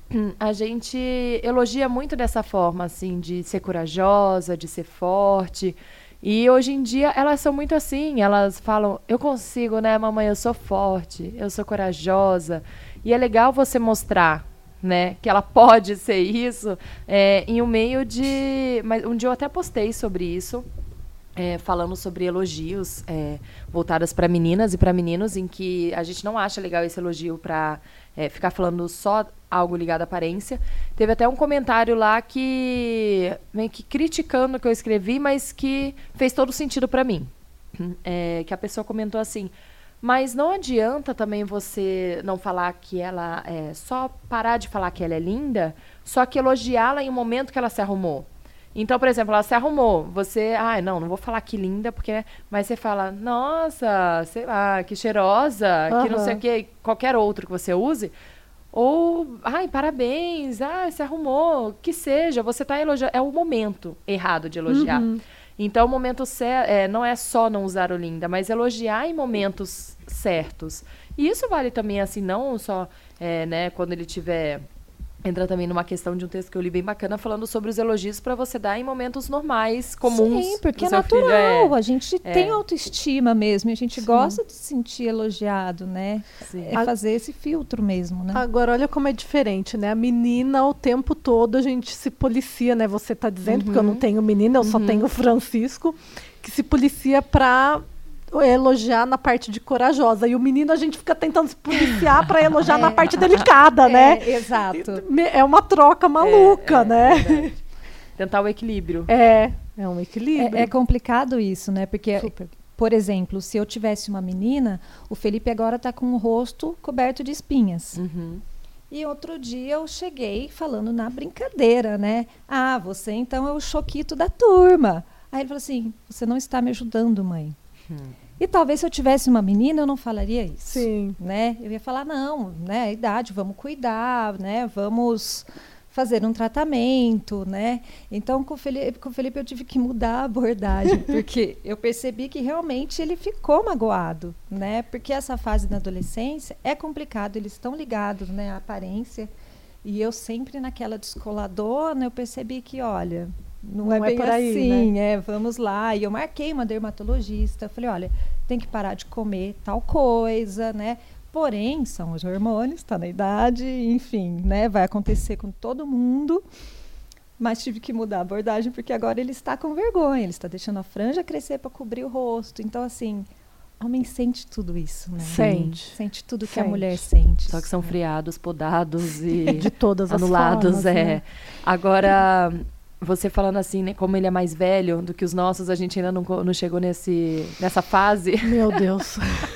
a gente elogia muito dessa forma, assim, de ser corajosa, de ser forte. E hoje em dia elas são muito assim, elas falam, eu consigo, né, mamãe, eu sou forte, eu sou corajosa. E é legal você mostrar, né, que ela pode ser isso é, em um meio de... Mas um dia eu até postei sobre isso, é, falando sobre elogios é, voltadas para meninas e para meninos, em que a gente não acha legal esse elogio para é, ficar falando só algo ligado à aparência. Teve até um comentário lá que meio que criticando o que eu escrevi, mas que fez todo sentido para mim. É, que a pessoa comentou assim, mas não adianta também você não falar que ela é só parar de falar que ela é linda, só que elogiá-la em um momento que ela se arrumou. Então, por exemplo, ela se arrumou. Você, ai, não, não vou falar que linda, porque... Mas você fala, nossa, sei lá, que cheirosa, Aham. que não sei o quê, qualquer outro que você use. Ou, ai, parabéns, ai, se arrumou, que seja, você tá elogiando. É o momento errado de elogiar. Uhum. Então, o momento certo, é, não é só não usar o linda, mas elogiar em momentos certos. E isso vale também, assim, não só, é, né, quando ele tiver... Entra também numa questão de um texto que eu li bem bacana, falando sobre os elogios para você dar em momentos normais, comuns. Sim, porque pro é seu filho. natural. É, A gente é. tem autoestima mesmo. E a gente gosta de se sentir elogiado, né? Sim. É fazer esse filtro mesmo, né? Agora, olha como é diferente, né? A menina, o tempo todo, a gente se policia, né? Você tá dizendo, porque eu não tenho menina, eu só tenho o Francisco, que se policia pra elogiar na parte de corajosa. E o menino, a gente fica tentando se policiar pra elogiar na parte delicada, né? É, exato. É uma troca maluca, é, né? é verdade. Tentar o equilíbrio. É, é um equilíbrio. É, é complicado isso, né? Porque, Super. por exemplo, se eu tivesse uma menina, o Felipe agora está com o rosto coberto de espinhas. Uhum. E outro dia eu cheguei falando na brincadeira, né? Ah, você então é o choquito da turma. Aí ele falou assim, você não está me ajudando, mãe. Hum. E talvez se eu tivesse uma menina, eu não falaria isso. Sim. Né? Eu ia falar, não, né? A idade, vamos cuidar, né? Vamos fazer um tratamento, né? Então, com o Felipe, com o Felipe eu tive que mudar a abordagem, porque eu percebi que realmente ele ficou magoado, né? Porque essa fase da adolescência é complicado, eles estão ligados, né, à aparência. E eu sempre naquela descoladona, eu percebi que, olha, não, Não é é bem por aí, assim, né? é, vamos lá. E eu marquei uma dermatologista, eu falei, olha, tem que parar de comer tal coisa, né? Porém, são os hormônios, está na idade, enfim, né? Vai acontecer com todo mundo. Mas tive que mudar a abordagem, porque agora ele está com vergonha, ele está deixando a franja crescer para cobrir o rosto. Então, assim, homem sente tudo isso, né? Sente. Sente tudo que Sente. a mulher sente. Só que são friados, podados e De todas as anulados. formas, É. né? Agora, você falando assim, né, como ele é mais velho do que os nossos, a gente ainda não, co- não chegou nesse, nessa fase. Meu Deus.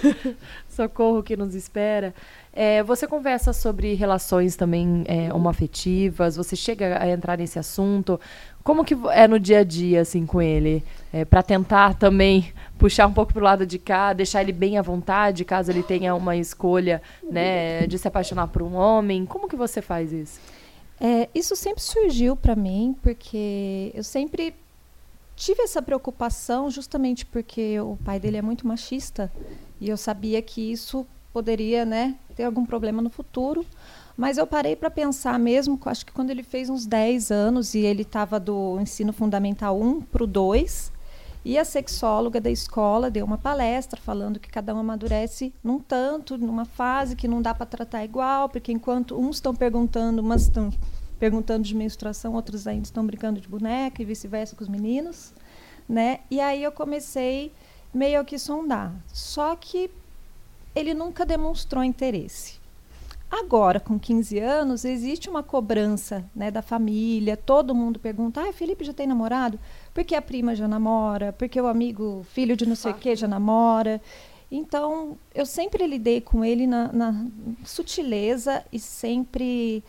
Socorro que nos espera. É, você conversa sobre relações também é, homoafetivas? Você chega a entrar nesse assunto? Como que é no dia a dia, assim, com ele? É, para tentar também puxar um pouco pro lado de cá, deixar ele bem à vontade, caso ele tenha uma escolha, né, de se apaixonar por um homem. Como que você faz isso? É, isso sempre surgiu para mim, porque eu sempre tive essa preocupação, justamente porque o pai dele é muito machista, e eu sabia que isso poderia, né, ter algum problema no futuro. Mas eu parei para pensar mesmo, acho que quando ele fez uns dez anos, e ele estava do ensino fundamental um para o dois, e a sexóloga da escola deu uma palestra falando que cada um amadurece num tanto, numa fase que não dá para tratar igual, porque enquanto uns estão perguntando, umas estão perguntando de menstruação, outros ainda estão brincando de boneca e vice-versa com os meninos, né? E aí eu comecei meio que sondar. Só que ele nunca demonstrou interesse. Agora, com quinze anos, existe uma cobrança, né, da família, todo mundo pergunta, ah, Felipe já tem namorado? Porque a prima já namora, porque o amigo, filho de não sei o que, já namora. Então, eu sempre lidei com ele na, na sutileza e sempre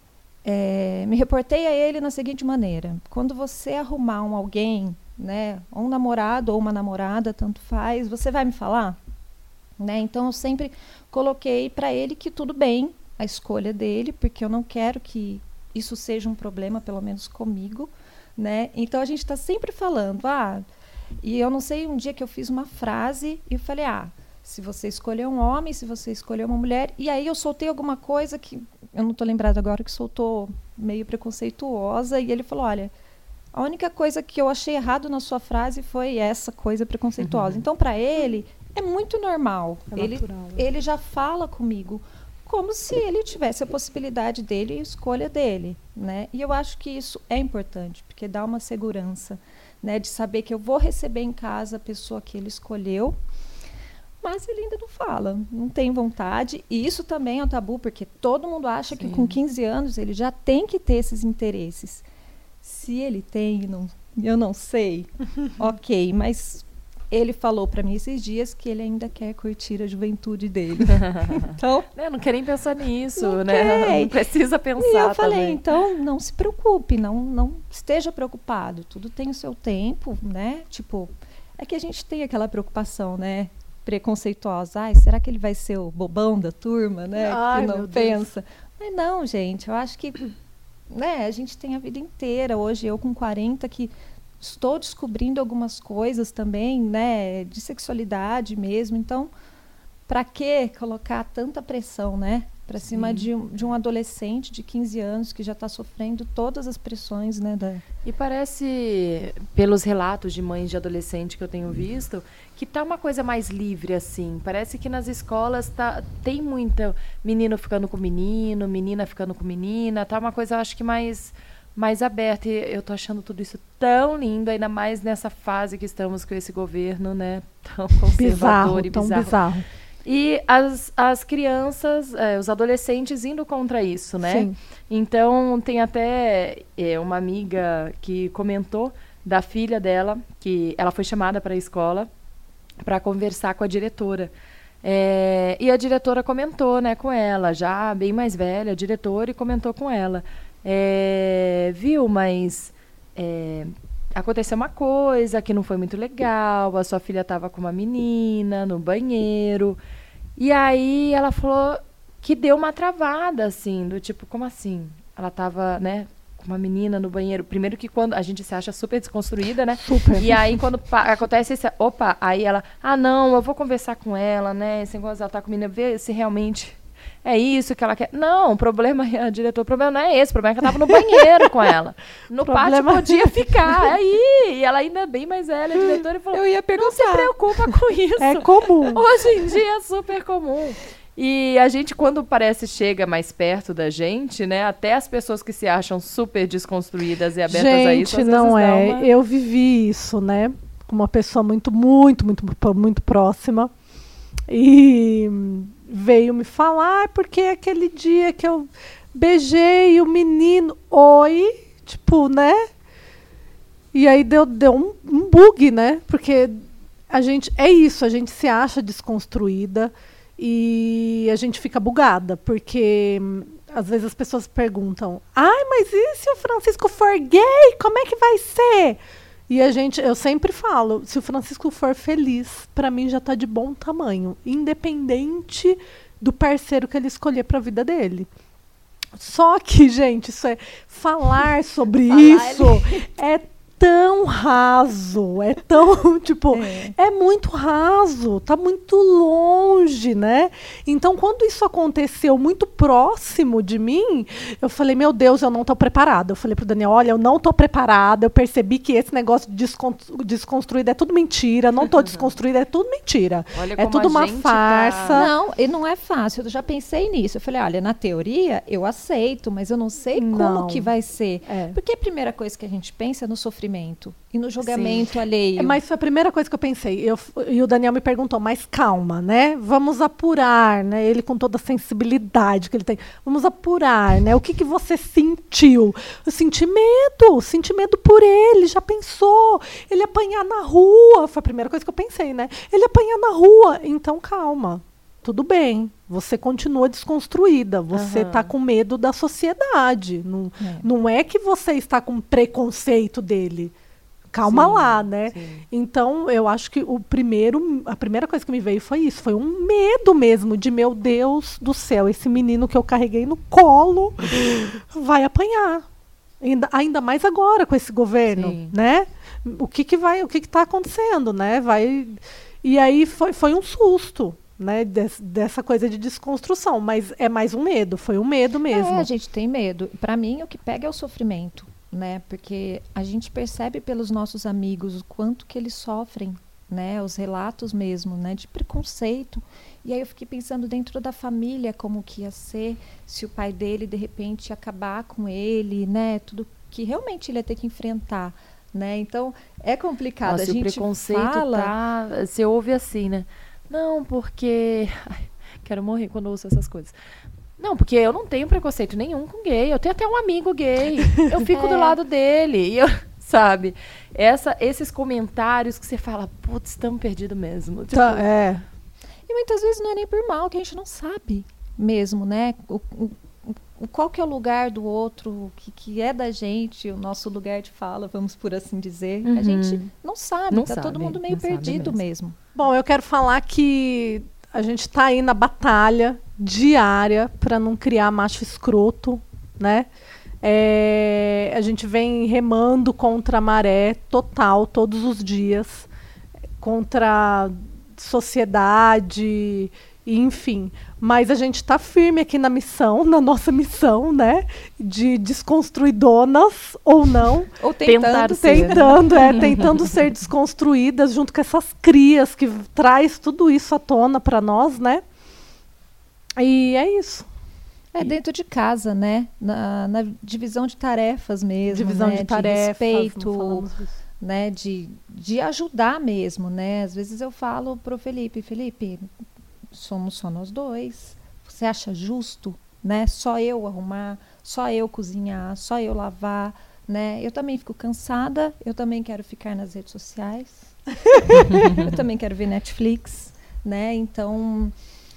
é, me reportei a ele na seguinte maneira. Quando você arrumar um alguém, né, um namorado ou uma namorada, tanto faz, você vai me falar? Né? Então, eu sempre coloquei para ele que tudo bem, a escolha dele, porque eu não quero que isso seja um problema, pelo menos comigo. Né? Então, a gente está sempre falando. Ah, e eu não sei, um dia que eu fiz uma frase e eu falei, ah, se você escolher um homem, se você escolher uma mulher... E aí eu soltei alguma coisa que... Eu não estou lembrada agora, que soltou meio preconceituosa. E ele falou, olha, a única coisa que eu achei errado na sua frase foi essa coisa preconceituosa. Uhum. Então, para ele... É muito normal. É ele, natural, né? ele já fala comigo como se ele tivesse a possibilidade dele e a escolha dele, né? E eu acho que isso é importante, porque dá uma segurança, né, de saber que eu vou receber em casa a pessoa que ele escolheu, mas ele ainda não fala, não tem vontade. E isso também é um tabu, porque todo mundo acha Sim. que com quinze anos ele já tem que ter esses interesses. Se ele tem, não, eu não sei. Ok, mas... ele falou para mim esses dias que ele ainda quer curtir a juventude dele. Então, eu não quero nem pensar nisso, não né? quer. Não precisa pensar. E eu falei, também. então não se preocupe, não, não esteja preocupado. Tudo tem o seu tempo, né? Tipo, é que a gente tem aquela preocupação, né? Preconceituosa. Ai, será que ele vai ser o bobão da turma, né? Ai, que não meu pensa. Deus. Mas não, gente, eu acho que, né, a gente tem a vida inteira. Hoje, eu com quarenta, que estou descobrindo algumas coisas também, né, de sexualidade mesmo. Então, para que colocar tanta pressão, né, para cima de um, de um adolescente de quinze anos que já está sofrendo todas as pressões, né, da... E parece, pelos relatos de mães de adolescente que eu tenho visto, que tá uma coisa mais livre, assim. Parece que nas escolas tá, tem muita menino ficando com menino, menina ficando com menina, tá uma coisa, eu acho que mais... mais aberta, e eu tô achando tudo isso tão lindo, ainda mais nessa fase que estamos com esse governo, né, tão conservador bizarro, e tão bizarro. bizarro. E as, as crianças, eh, os adolescentes indo contra isso, né? Sim. Então, tem até eh, uma amiga que comentou da filha dela, que ela foi chamada para a escola para conversar com a diretora. É, e a diretora comentou, né, com ela, já bem mais velha, a diretora, e comentou com ela. É, viu, mas é, aconteceu uma coisa que não foi muito legal, a sua filha estava com uma menina no banheiro, e aí ela falou que deu uma travada, assim, do tipo, como assim? Ela estava, né, com uma menina no banheiro. Primeiro que quando a gente se acha super desconstruída, né? Super. E aí quando acontece isso, opa, aí ela, ah, não, eu vou conversar com ela, né, esse negócio ela tá com a menina, ver se realmente... é isso que ela quer. Não, o problema, a diretora, o problema não é esse, o problema é que ela estava no banheiro com ela. No pátio podia ficar, aí. E ela ainda é bem mais velha, a diretora, e falou, eu ia perguntar. Não se preocupa com isso. É comum. Hoje em dia é super comum. E a gente, quando parece chega mais perto da gente, né, até as pessoas que se acham super desconstruídas e abertas gente, a isso, às não vezes é. dá uma... Eu vivi isso, né, com uma pessoa muito, muito, muito, muito próxima. E... veio me falar, porque aquele dia que eu beijei o menino, oi, tipo, né? E aí deu, deu um, um bug, né? Porque a gente, é isso, a gente se acha desconstruída e a gente fica bugada, porque às vezes as pessoas perguntam, ai, mas e se o Francisco for gay, como é que vai ser? E a gente, eu sempre falo, se o Francisco for feliz, para mim já tá de bom tamanho, independente do parceiro que ele escolher para a vida dele. Só que, gente, isso é falar sobre falar isso ele... é tão raso, é tão, tipo, é. é muito raso, tá muito longe, né? Então, quando isso aconteceu muito próximo de mim, eu falei, meu Deus, eu não tô preparada. Eu falei pro Daniel, olha, eu não tô preparada, eu percebi que esse negócio de descon desconstruído é tudo mentira, não tô desconstruída, é tudo mentira. Olha é tudo uma farsa. Tá... Não, e não é fácil, eu já pensei nisso. Eu falei, olha, na teoria, eu aceito, mas eu não sei não. como que vai ser. É. Porque a primeira coisa que a gente pensa é no sofrimento e no julgamento Sim. alheio. É, mas foi a primeira coisa que eu pensei. Eu, e o Daniel me perguntou, mas calma, né? Vamos apurar, né? Ele com toda a sensibilidade que ele tem. Vamos apurar, né? O que, que você sentiu? Eu senti medo, senti medo por ele, já pensou? Ele apanhar na rua, foi a primeira coisa que eu pensei, né? Ele apanhar na rua, então calma. Tudo bem, você continua desconstruída, você está uhum. com medo da sociedade. Não é. não é que você está com preconceito dele. Calma sim, lá, né? Sim. Então, eu acho que o primeiro, a primeira coisa que me veio foi isso. Foi um medo mesmo de, meu Deus do céu, esse menino que eu carreguei no colo vai apanhar. Ainda, ainda mais agora com esse governo, sim. né? O que que vai, o que que está acontecendo, né? Vai... E aí foi, foi um susto. Né, des, dessa coisa de desconstrução, mas é mais um medo, foi um medo mesmo. É, a gente tem medo. Para mim, o que pega é o sofrimento, né? Porque a gente percebe pelos nossos amigos o quanto que eles sofrem, né? Os relatos mesmo, né? De preconceito. E aí eu fiquei pensando dentro da família como que ia ser se o pai dele de repente ia acabar com ele, né? Tudo que realmente ele ia ter que enfrentar, né? Então é complicado. Nossa, a gente o preconceito fala... tá, você ouve assim, né? Não, porque... Ai, quero morrer quando eu ouço essas coisas. Não, porque eu não tenho preconceito nenhum com gay. Eu tenho até um amigo gay. Eu fico é. do lado dele. E eu... sabe? Essa, esses comentários que você fala, putz, estamos perdidos mesmo. Tipo, Tá, é. E muitas vezes não é nem por mal, que a gente não sabe mesmo, né? O, o, o, qual que é o lugar do outro, o que, que é da gente, o nosso lugar de fala, vamos por assim dizer. Uhum. A gente não sabe, Não tá sabe, todo mundo meio não sabe perdido mesmo. mesmo. Bom, eu quero falar que a gente está aí na batalha diária para não criar macho escroto, né? É, a gente vem remando contra a maré total todos os dias, contra a sociedade, enfim. Mas a gente está firme aqui na missão, na nossa missão, né? De desconstruir donas ou não. Ou tentando Tentar ser. Tentando, é, tentando ser desconstruídas junto com essas crias que traz tudo isso à tona para nós, né? E é isso. É dentro de casa, né? Na, na divisão de tarefas mesmo. Divisão né? de tarefas. não respeito, falamos disso. né? De, de ajudar mesmo, né? Às vezes eu falo pro Felipe, Felipe, somos só nós dois. Você acha justo, né? Só eu arrumar, só eu cozinhar, só eu lavar, né? Eu também fico cansada, eu também quero ficar nas redes sociais. Eu também quero ver Netflix, né? Então,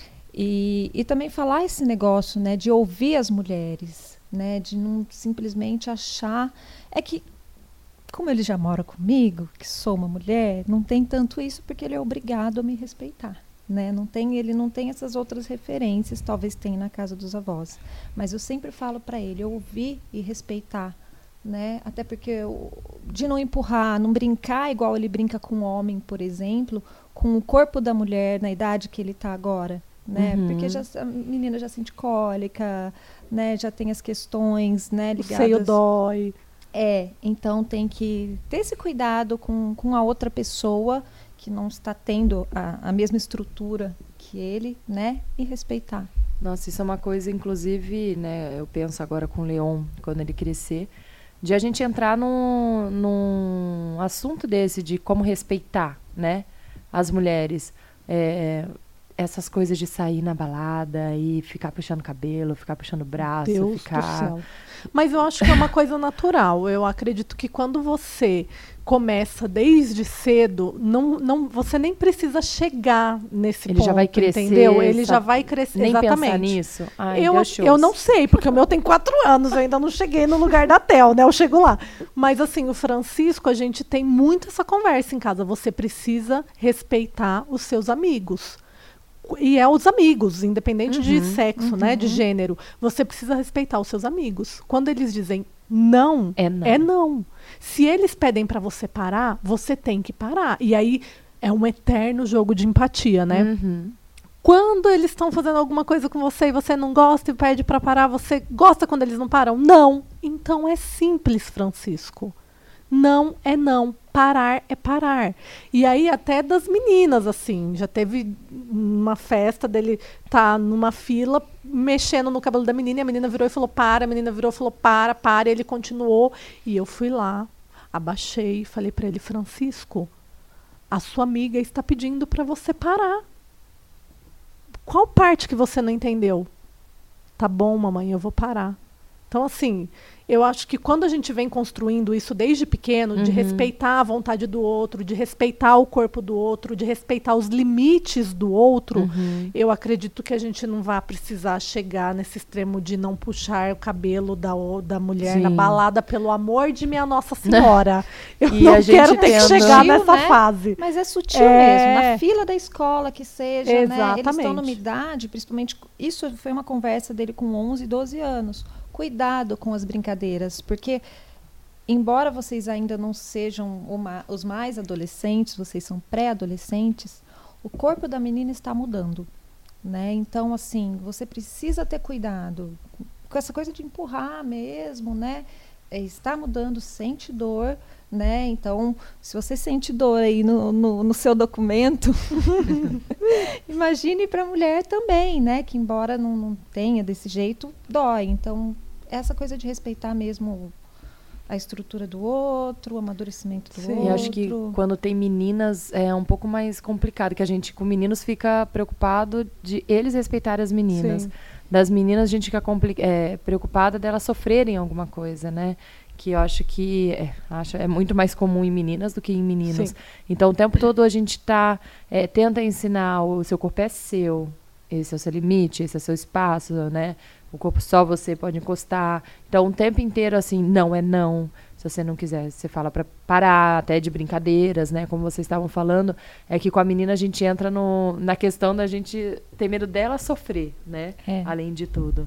e, e também falar esse negócio, né? De ouvir as mulheres, né? De não simplesmente achar... É que, como ele já mora comigo, que sou uma mulher, não tem tanto isso porque ele é obrigado a me respeitar. Né? Não tem, ele não tem essas outras referências, talvez tenha na casa dos avós. Mas eu sempre falo para ele, ouvir e respeitar. Né? Até porque eu, de não empurrar, não brincar igual ele brinca com o homem, por exemplo, com o corpo da mulher na idade que ele está agora. Né? Uhum. Porque já, a menina já sente cólica, né? Já tem as questões, né, O ligadas... seio dói. É, então tem que ter esse cuidado com, com a outra pessoa que não está tendo a, a mesma estrutura que ele, né? E respeitar. Nossa, isso é uma coisa, inclusive, né? Eu penso agora com o Leon, quando ele crescer, de a gente entrar num, num assunto desse, de como respeitar, né? As mulheres. É, essas coisas de sair na balada e ficar puxando cabelo, ficar puxando braço, Deus ficar... do céu. Mas eu acho que é uma coisa natural. Eu acredito que quando você começa desde cedo, não, não, você nem precisa chegar nesse Ele ponto, já vai crescer, entendeu? Ele já sabe? vai crescer, Nem exatamente. pensar nisso? Ai, eu, Deus eu não sei, porque o meu tem quatro anos, eu ainda não cheguei no lugar da Tel, né? Eu chego lá. Mas assim, o Francisco, a gente tem muito essa conversa em casa. Você precisa respeitar os seus amigos. E é os amigos, independente Uhum, de sexo, né, de gênero. Você precisa respeitar os seus amigos. Quando eles dizem não, É não. é não. Se eles pedem para você parar, você tem que parar. E aí é um eterno jogo de empatia, né? Uhum. Quando eles estão fazendo alguma coisa com você e você não gosta e pede para parar, você gosta quando eles não param? Não. Então é simples, Francisco. Não é não. Parar é parar. E aí até das meninas, assim, já teve uma festa dele tá numa fila mexendo no cabelo da menina e a menina virou e falou para, a menina virou e falou para, para, e ele continuou. E eu fui lá, abaixei e falei para ele, Francisco, a sua amiga está pedindo para você parar. Qual parte que você não entendeu? Tá bom, mamãe, eu vou parar. Então, assim, eu acho que quando a gente vem construindo isso desde pequeno, de Uhum. respeitar a vontade do outro, de respeitar o corpo do outro, de respeitar os limites do outro, Uhum. eu acredito que a gente não vai precisar chegar nesse extremo de não puxar o cabelo da, o- da mulher Sim. na balada, pelo amor de minha Nossa Senhora. Eu E não a gente quero ter que tendo- chegar Sutil, nessa né? fase. Mas é sutil É. mesmo, na fila da escola que seja, né? Eles estão Exatamente. numa idade, principalmente, isso foi uma conversa dele com onze, doze anos. Cuidado com as brincadeiras, porque embora vocês ainda não sejam uma, os mais adolescentes, vocês são pré-adolescentes, o corpo da menina está mudando, né? Então, assim, você precisa ter cuidado com essa coisa de empurrar mesmo, né? É, está mudando, sente dor, né? Então, se você sente dor aí no, no, no seu documento, imagine para a mulher também, né? Que embora não, não tenha desse jeito, dói. Então, essa coisa de respeitar mesmo a estrutura do outro, o amadurecimento do Sim, outro. Eu acho que quando tem meninas é um pouco mais complicado, que a gente com meninos fica preocupado de eles respeitarem as meninas. Sim. Das meninas a gente fica compli- é, preocupada delas sofrerem alguma coisa, né? que eu acho que é, acho, é muito mais comum em meninas do que em meninos. Sim. Então, o tempo todo a gente tá, é, tenta ensinar o seu corpo é seu, esse é o seu limite, esse é o seu espaço, né? O corpo só você pode encostar. Então, o tempo inteiro, assim, não é não. Se você não quiser, você fala para parar, até de brincadeiras, né? Como vocês estavam falando, é que com a menina a gente entra no, na questão da gente ter medo dela sofrer, né? É. Além de tudo.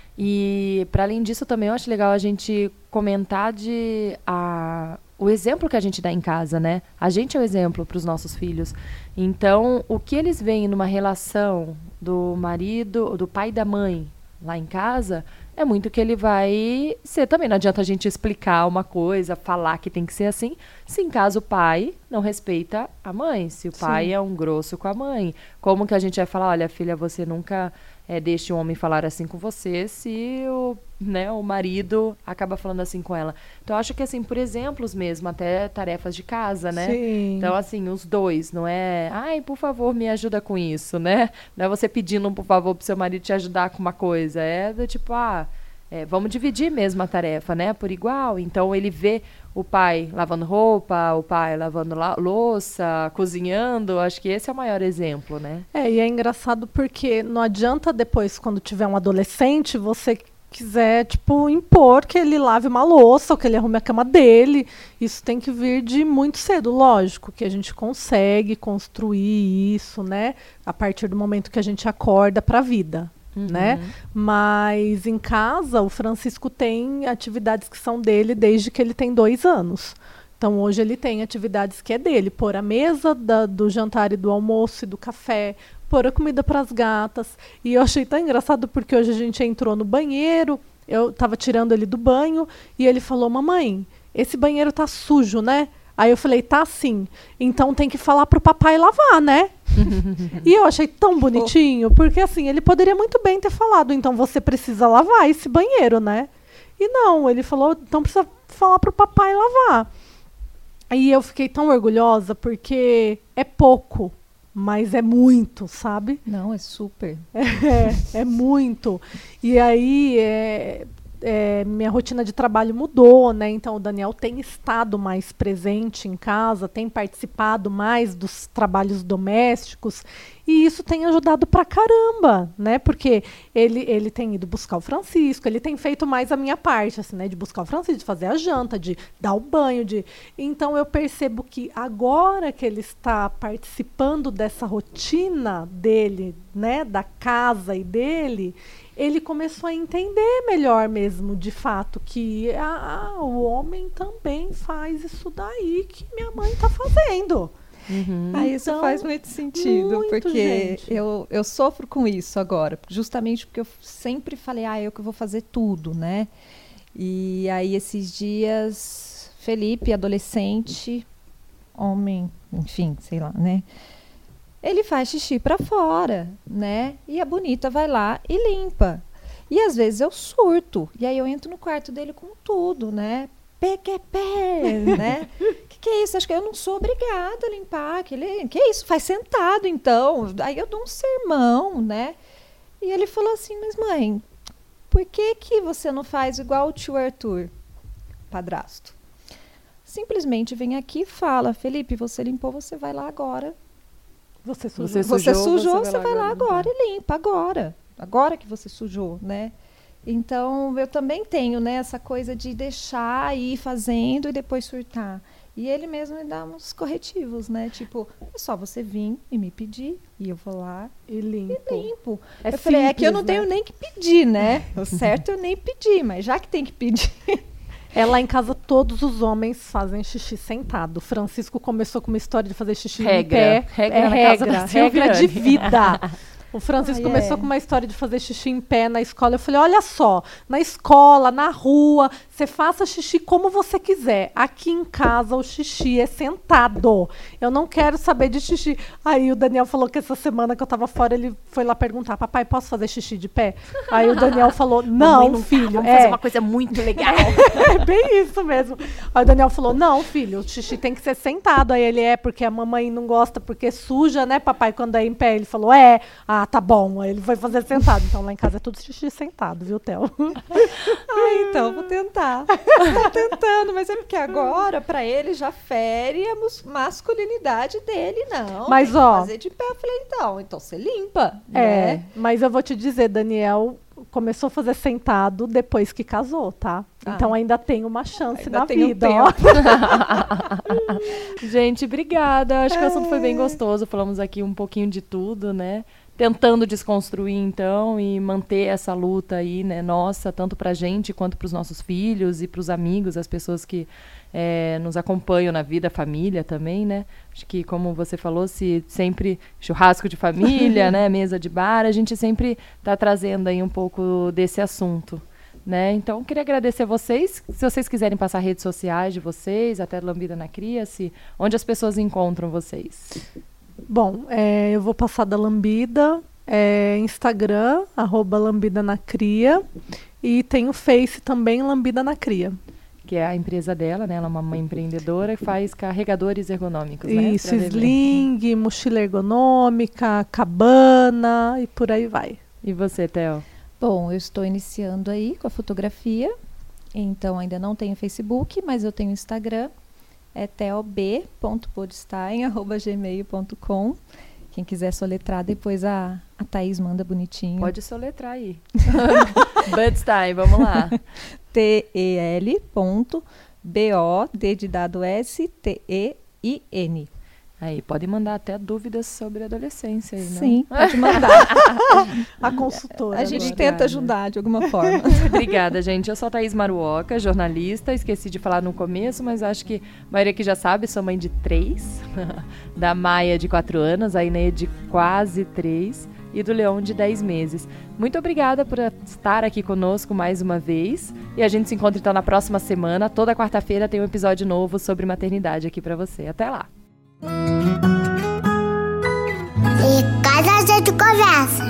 E, para além disso, também eu acho legal a gente comentar de a, o exemplo que a gente dá em casa, né? A gente é o exemplo para os nossos filhos. Então, o que eles veem numa relação do marido, do pai e da mãe lá em casa, é muito que ele vai ser também. Não adianta a gente explicar uma coisa, falar que tem que ser assim, se em caso o pai não respeita a mãe, se o pai Sim. é um grosso com a mãe. Como que a gente vai falar, olha, filha, você nunca é, deixe um homem falar assim com você, se o, né, o marido acaba falando assim com ela. Então, eu acho que, assim, por exemplos mesmo, até tarefas de casa, né? Sim. Então, assim, os dois, não é, ai, por favor, me ajuda com isso, né? Não é você pedindo um por favor pro seu marido te ajudar com uma coisa, é do tipo, ah, é, vamos dividir mesmo a tarefa, né? Por igual. Então, ele vê o pai lavando roupa, o pai lavando la- louça, cozinhando, acho que esse é o maior exemplo, né? É, e é engraçado porque não adianta depois, quando tiver um adolescente, você quiser, tipo, impor que ele lave uma louça ou que ele arrume a cama dele. Isso tem que vir de muito cedo, lógico, que a gente consegue construir isso, né? A partir do momento que a gente acorda para a vida. Né? Mas em casa o Francisco tem atividades que são dele desde que ele tem dois anos. Então hoje ele tem atividades que é dele, pôr a mesa da, do jantar e do almoço e do café, pôr a comida para as gatas. E eu achei tão engraçado porque hoje a gente entrou no banheiro, eu estava tirando ele do banho e ele falou: mamãe, esse banheiro tá sujo, né? Aí eu falei: tá sim, então tem que falar pro papai lavar, né? E eu achei tão bonitinho, porque assim, ele poderia muito bem ter falado: então você precisa lavar esse banheiro, né? E não, ele falou: então precisa falar pro papai lavar. Aí eu fiquei tão orgulhosa, porque é pouco, mas é muito, sabe? Não, é super. É, é muito. E aí, é, é, minha rotina de trabalho mudou, né? Então o Daniel tem estado mais presente em casa, tem participado mais dos trabalhos domésticos, e isso tem ajudado pra caramba, né? Porque ele, ele tem ido buscar o Francisco, ele tem feito mais a minha parte, assim, né? De buscar o Francisco, de fazer a janta, de dar o banho, de... Então eu percebo que agora que ele está participando dessa rotina dele, né? Da casa e dele, ele começou a entender melhor mesmo, de fato, que ah, o homem também faz isso daí que minha mãe está fazendo. Uhum. Ah, isso Então, faz muito sentido, muito, porque gente. eu, eu sofro com isso agora, justamente porque eu sempre falei, ah, eu que vou fazer tudo, né? E aí esses dias, Felipe, adolescente, homem, enfim, sei lá, né? Ele faz xixi pra fora, né? E a bonita vai lá e limpa. E às vezes eu surto, e aí eu entro no quarto dele com tudo, né? Pé que é pé, né? Que que é isso? Acho que eu não sou obrigada a limpar. Que, ele, que é isso? Faz sentado, então. Aí eu dou um sermão, né? E ele falou assim, mas mãe, por que que você não faz igual o tio Arthur, padrasto? Simplesmente vem aqui e fala, Felipe, você limpou, você vai lá agora. Você sujou. Você Você sujou, sujou, você você vai vai lá lá agora agora e limpa, agora. Agora que você sujou, né? Então, eu também tenho, né, essa coisa de deixar ir fazendo e depois surtar. E ele mesmo me dá uns corretivos, né? Tipo, é só você vir e me pedir, e eu vou lá E limpo. e limpo. É eu falei, é que eu não simples, tenho né? nem que pedir, né? O certo eu nem pedi, mas já que tem que pedir... É, lá em casa todos os homens fazem xixi sentado. O Francisco começou com uma história de fazer xixi Regra. em pé. Regra é na casa regra, da regra de Silviane. vida. O Francisco Ai, começou é. com uma história de fazer xixi em pé na escola. Eu falei, olha só, na escola, na rua, você faça xixi como você quiser. Aqui em casa o xixi é sentado. Eu não quero saber de xixi. Aí o Daniel falou que essa semana que eu tava fora, ele foi lá perguntar, papai, posso fazer xixi de pé? Aí o Daniel falou, não, Mamãe, filho. Vamos é. fazer uma coisa muito legal. É bem isso mesmo. Aí o Daniel falou, não, filho, o xixi tem que ser sentado. Aí ele, é, porque a mamãe não gosta, porque suja, né, papai, quando é em pé. Ele falou, é. Ah, tá bom. Aí ele foi fazer sentado. Então lá em casa é tudo xixi sentado, viu, Theo? Ah, então, vou tentar. Tô tentando, mas é porque agora, pra ele, já fere a mus- masculinidade dele, não. Mas, tem ó, que fazer de pé. Eu falei, então, então você limpa, É, né? mas eu vou te dizer, Daniel começou a fazer sentado depois que casou, tá? Ah. Então ainda tem uma chance Ainda na tem um vida, ó. Gente, obrigada. Acho que o assunto foi bem gostoso. Falamos aqui um pouquinho de tudo, né? Tentando desconstruir, então, e manter essa luta aí, né, nossa, tanto pra gente quanto pros nossos filhos e pros amigos, as pessoas que é, nos acompanham na vida, a família também, né? Acho que, como você falou, se sempre churrasco de família, né, mesa de bar, a gente sempre tá trazendo aí um pouco desse assunto, né? Então, queria agradecer a vocês. Se vocês quiserem passar redes sociais de vocês, até Lambida na Cria, se, onde as pessoas encontram vocês? Bom, é, eu vou passar da Lambida, é, Instagram, arroba Lambida na Cria, e tem o Face também, Lambida na Cria. Que é a empresa dela, né? Ela é uma mãe empreendedora que faz carregadores ergonômicos, né? Isso, pra bebê. sling, mochila ergonômica, cabana e por aí vai. E você, Theo? Bom, eu estou iniciando aí com a fotografia, então ainda não tenho Facebook, mas eu tenho Instagram, é teob ponto podstein arroba gmail ponto com. Quem quiser soletrar, depois a, a Thaís manda bonitinho. Pode soletrar aí. Budstein, vamos lá. T E L ponto B O D de dado S T E I N. Aí, pode mandar até dúvidas sobre a adolescência aí, não? Sim, pode mandar. A consultora. A gente agora. tenta ajudar de alguma forma. Obrigada, gente. Eu sou a Thaís Maruoca, jornalista. Esqueci de falar no começo, mas acho que a maioria aqui já sabe, sou mãe de três. Da Maia, de quatro anos, a Inê, de quase três. E do Leão, de dez meses. Muito obrigada por estar aqui conosco mais uma vez. E a gente se encontra, então, na próxima semana. Toda quarta-feira tem um episódio novo sobre maternidade aqui pra você. Até lá! Em casa a gente conversa.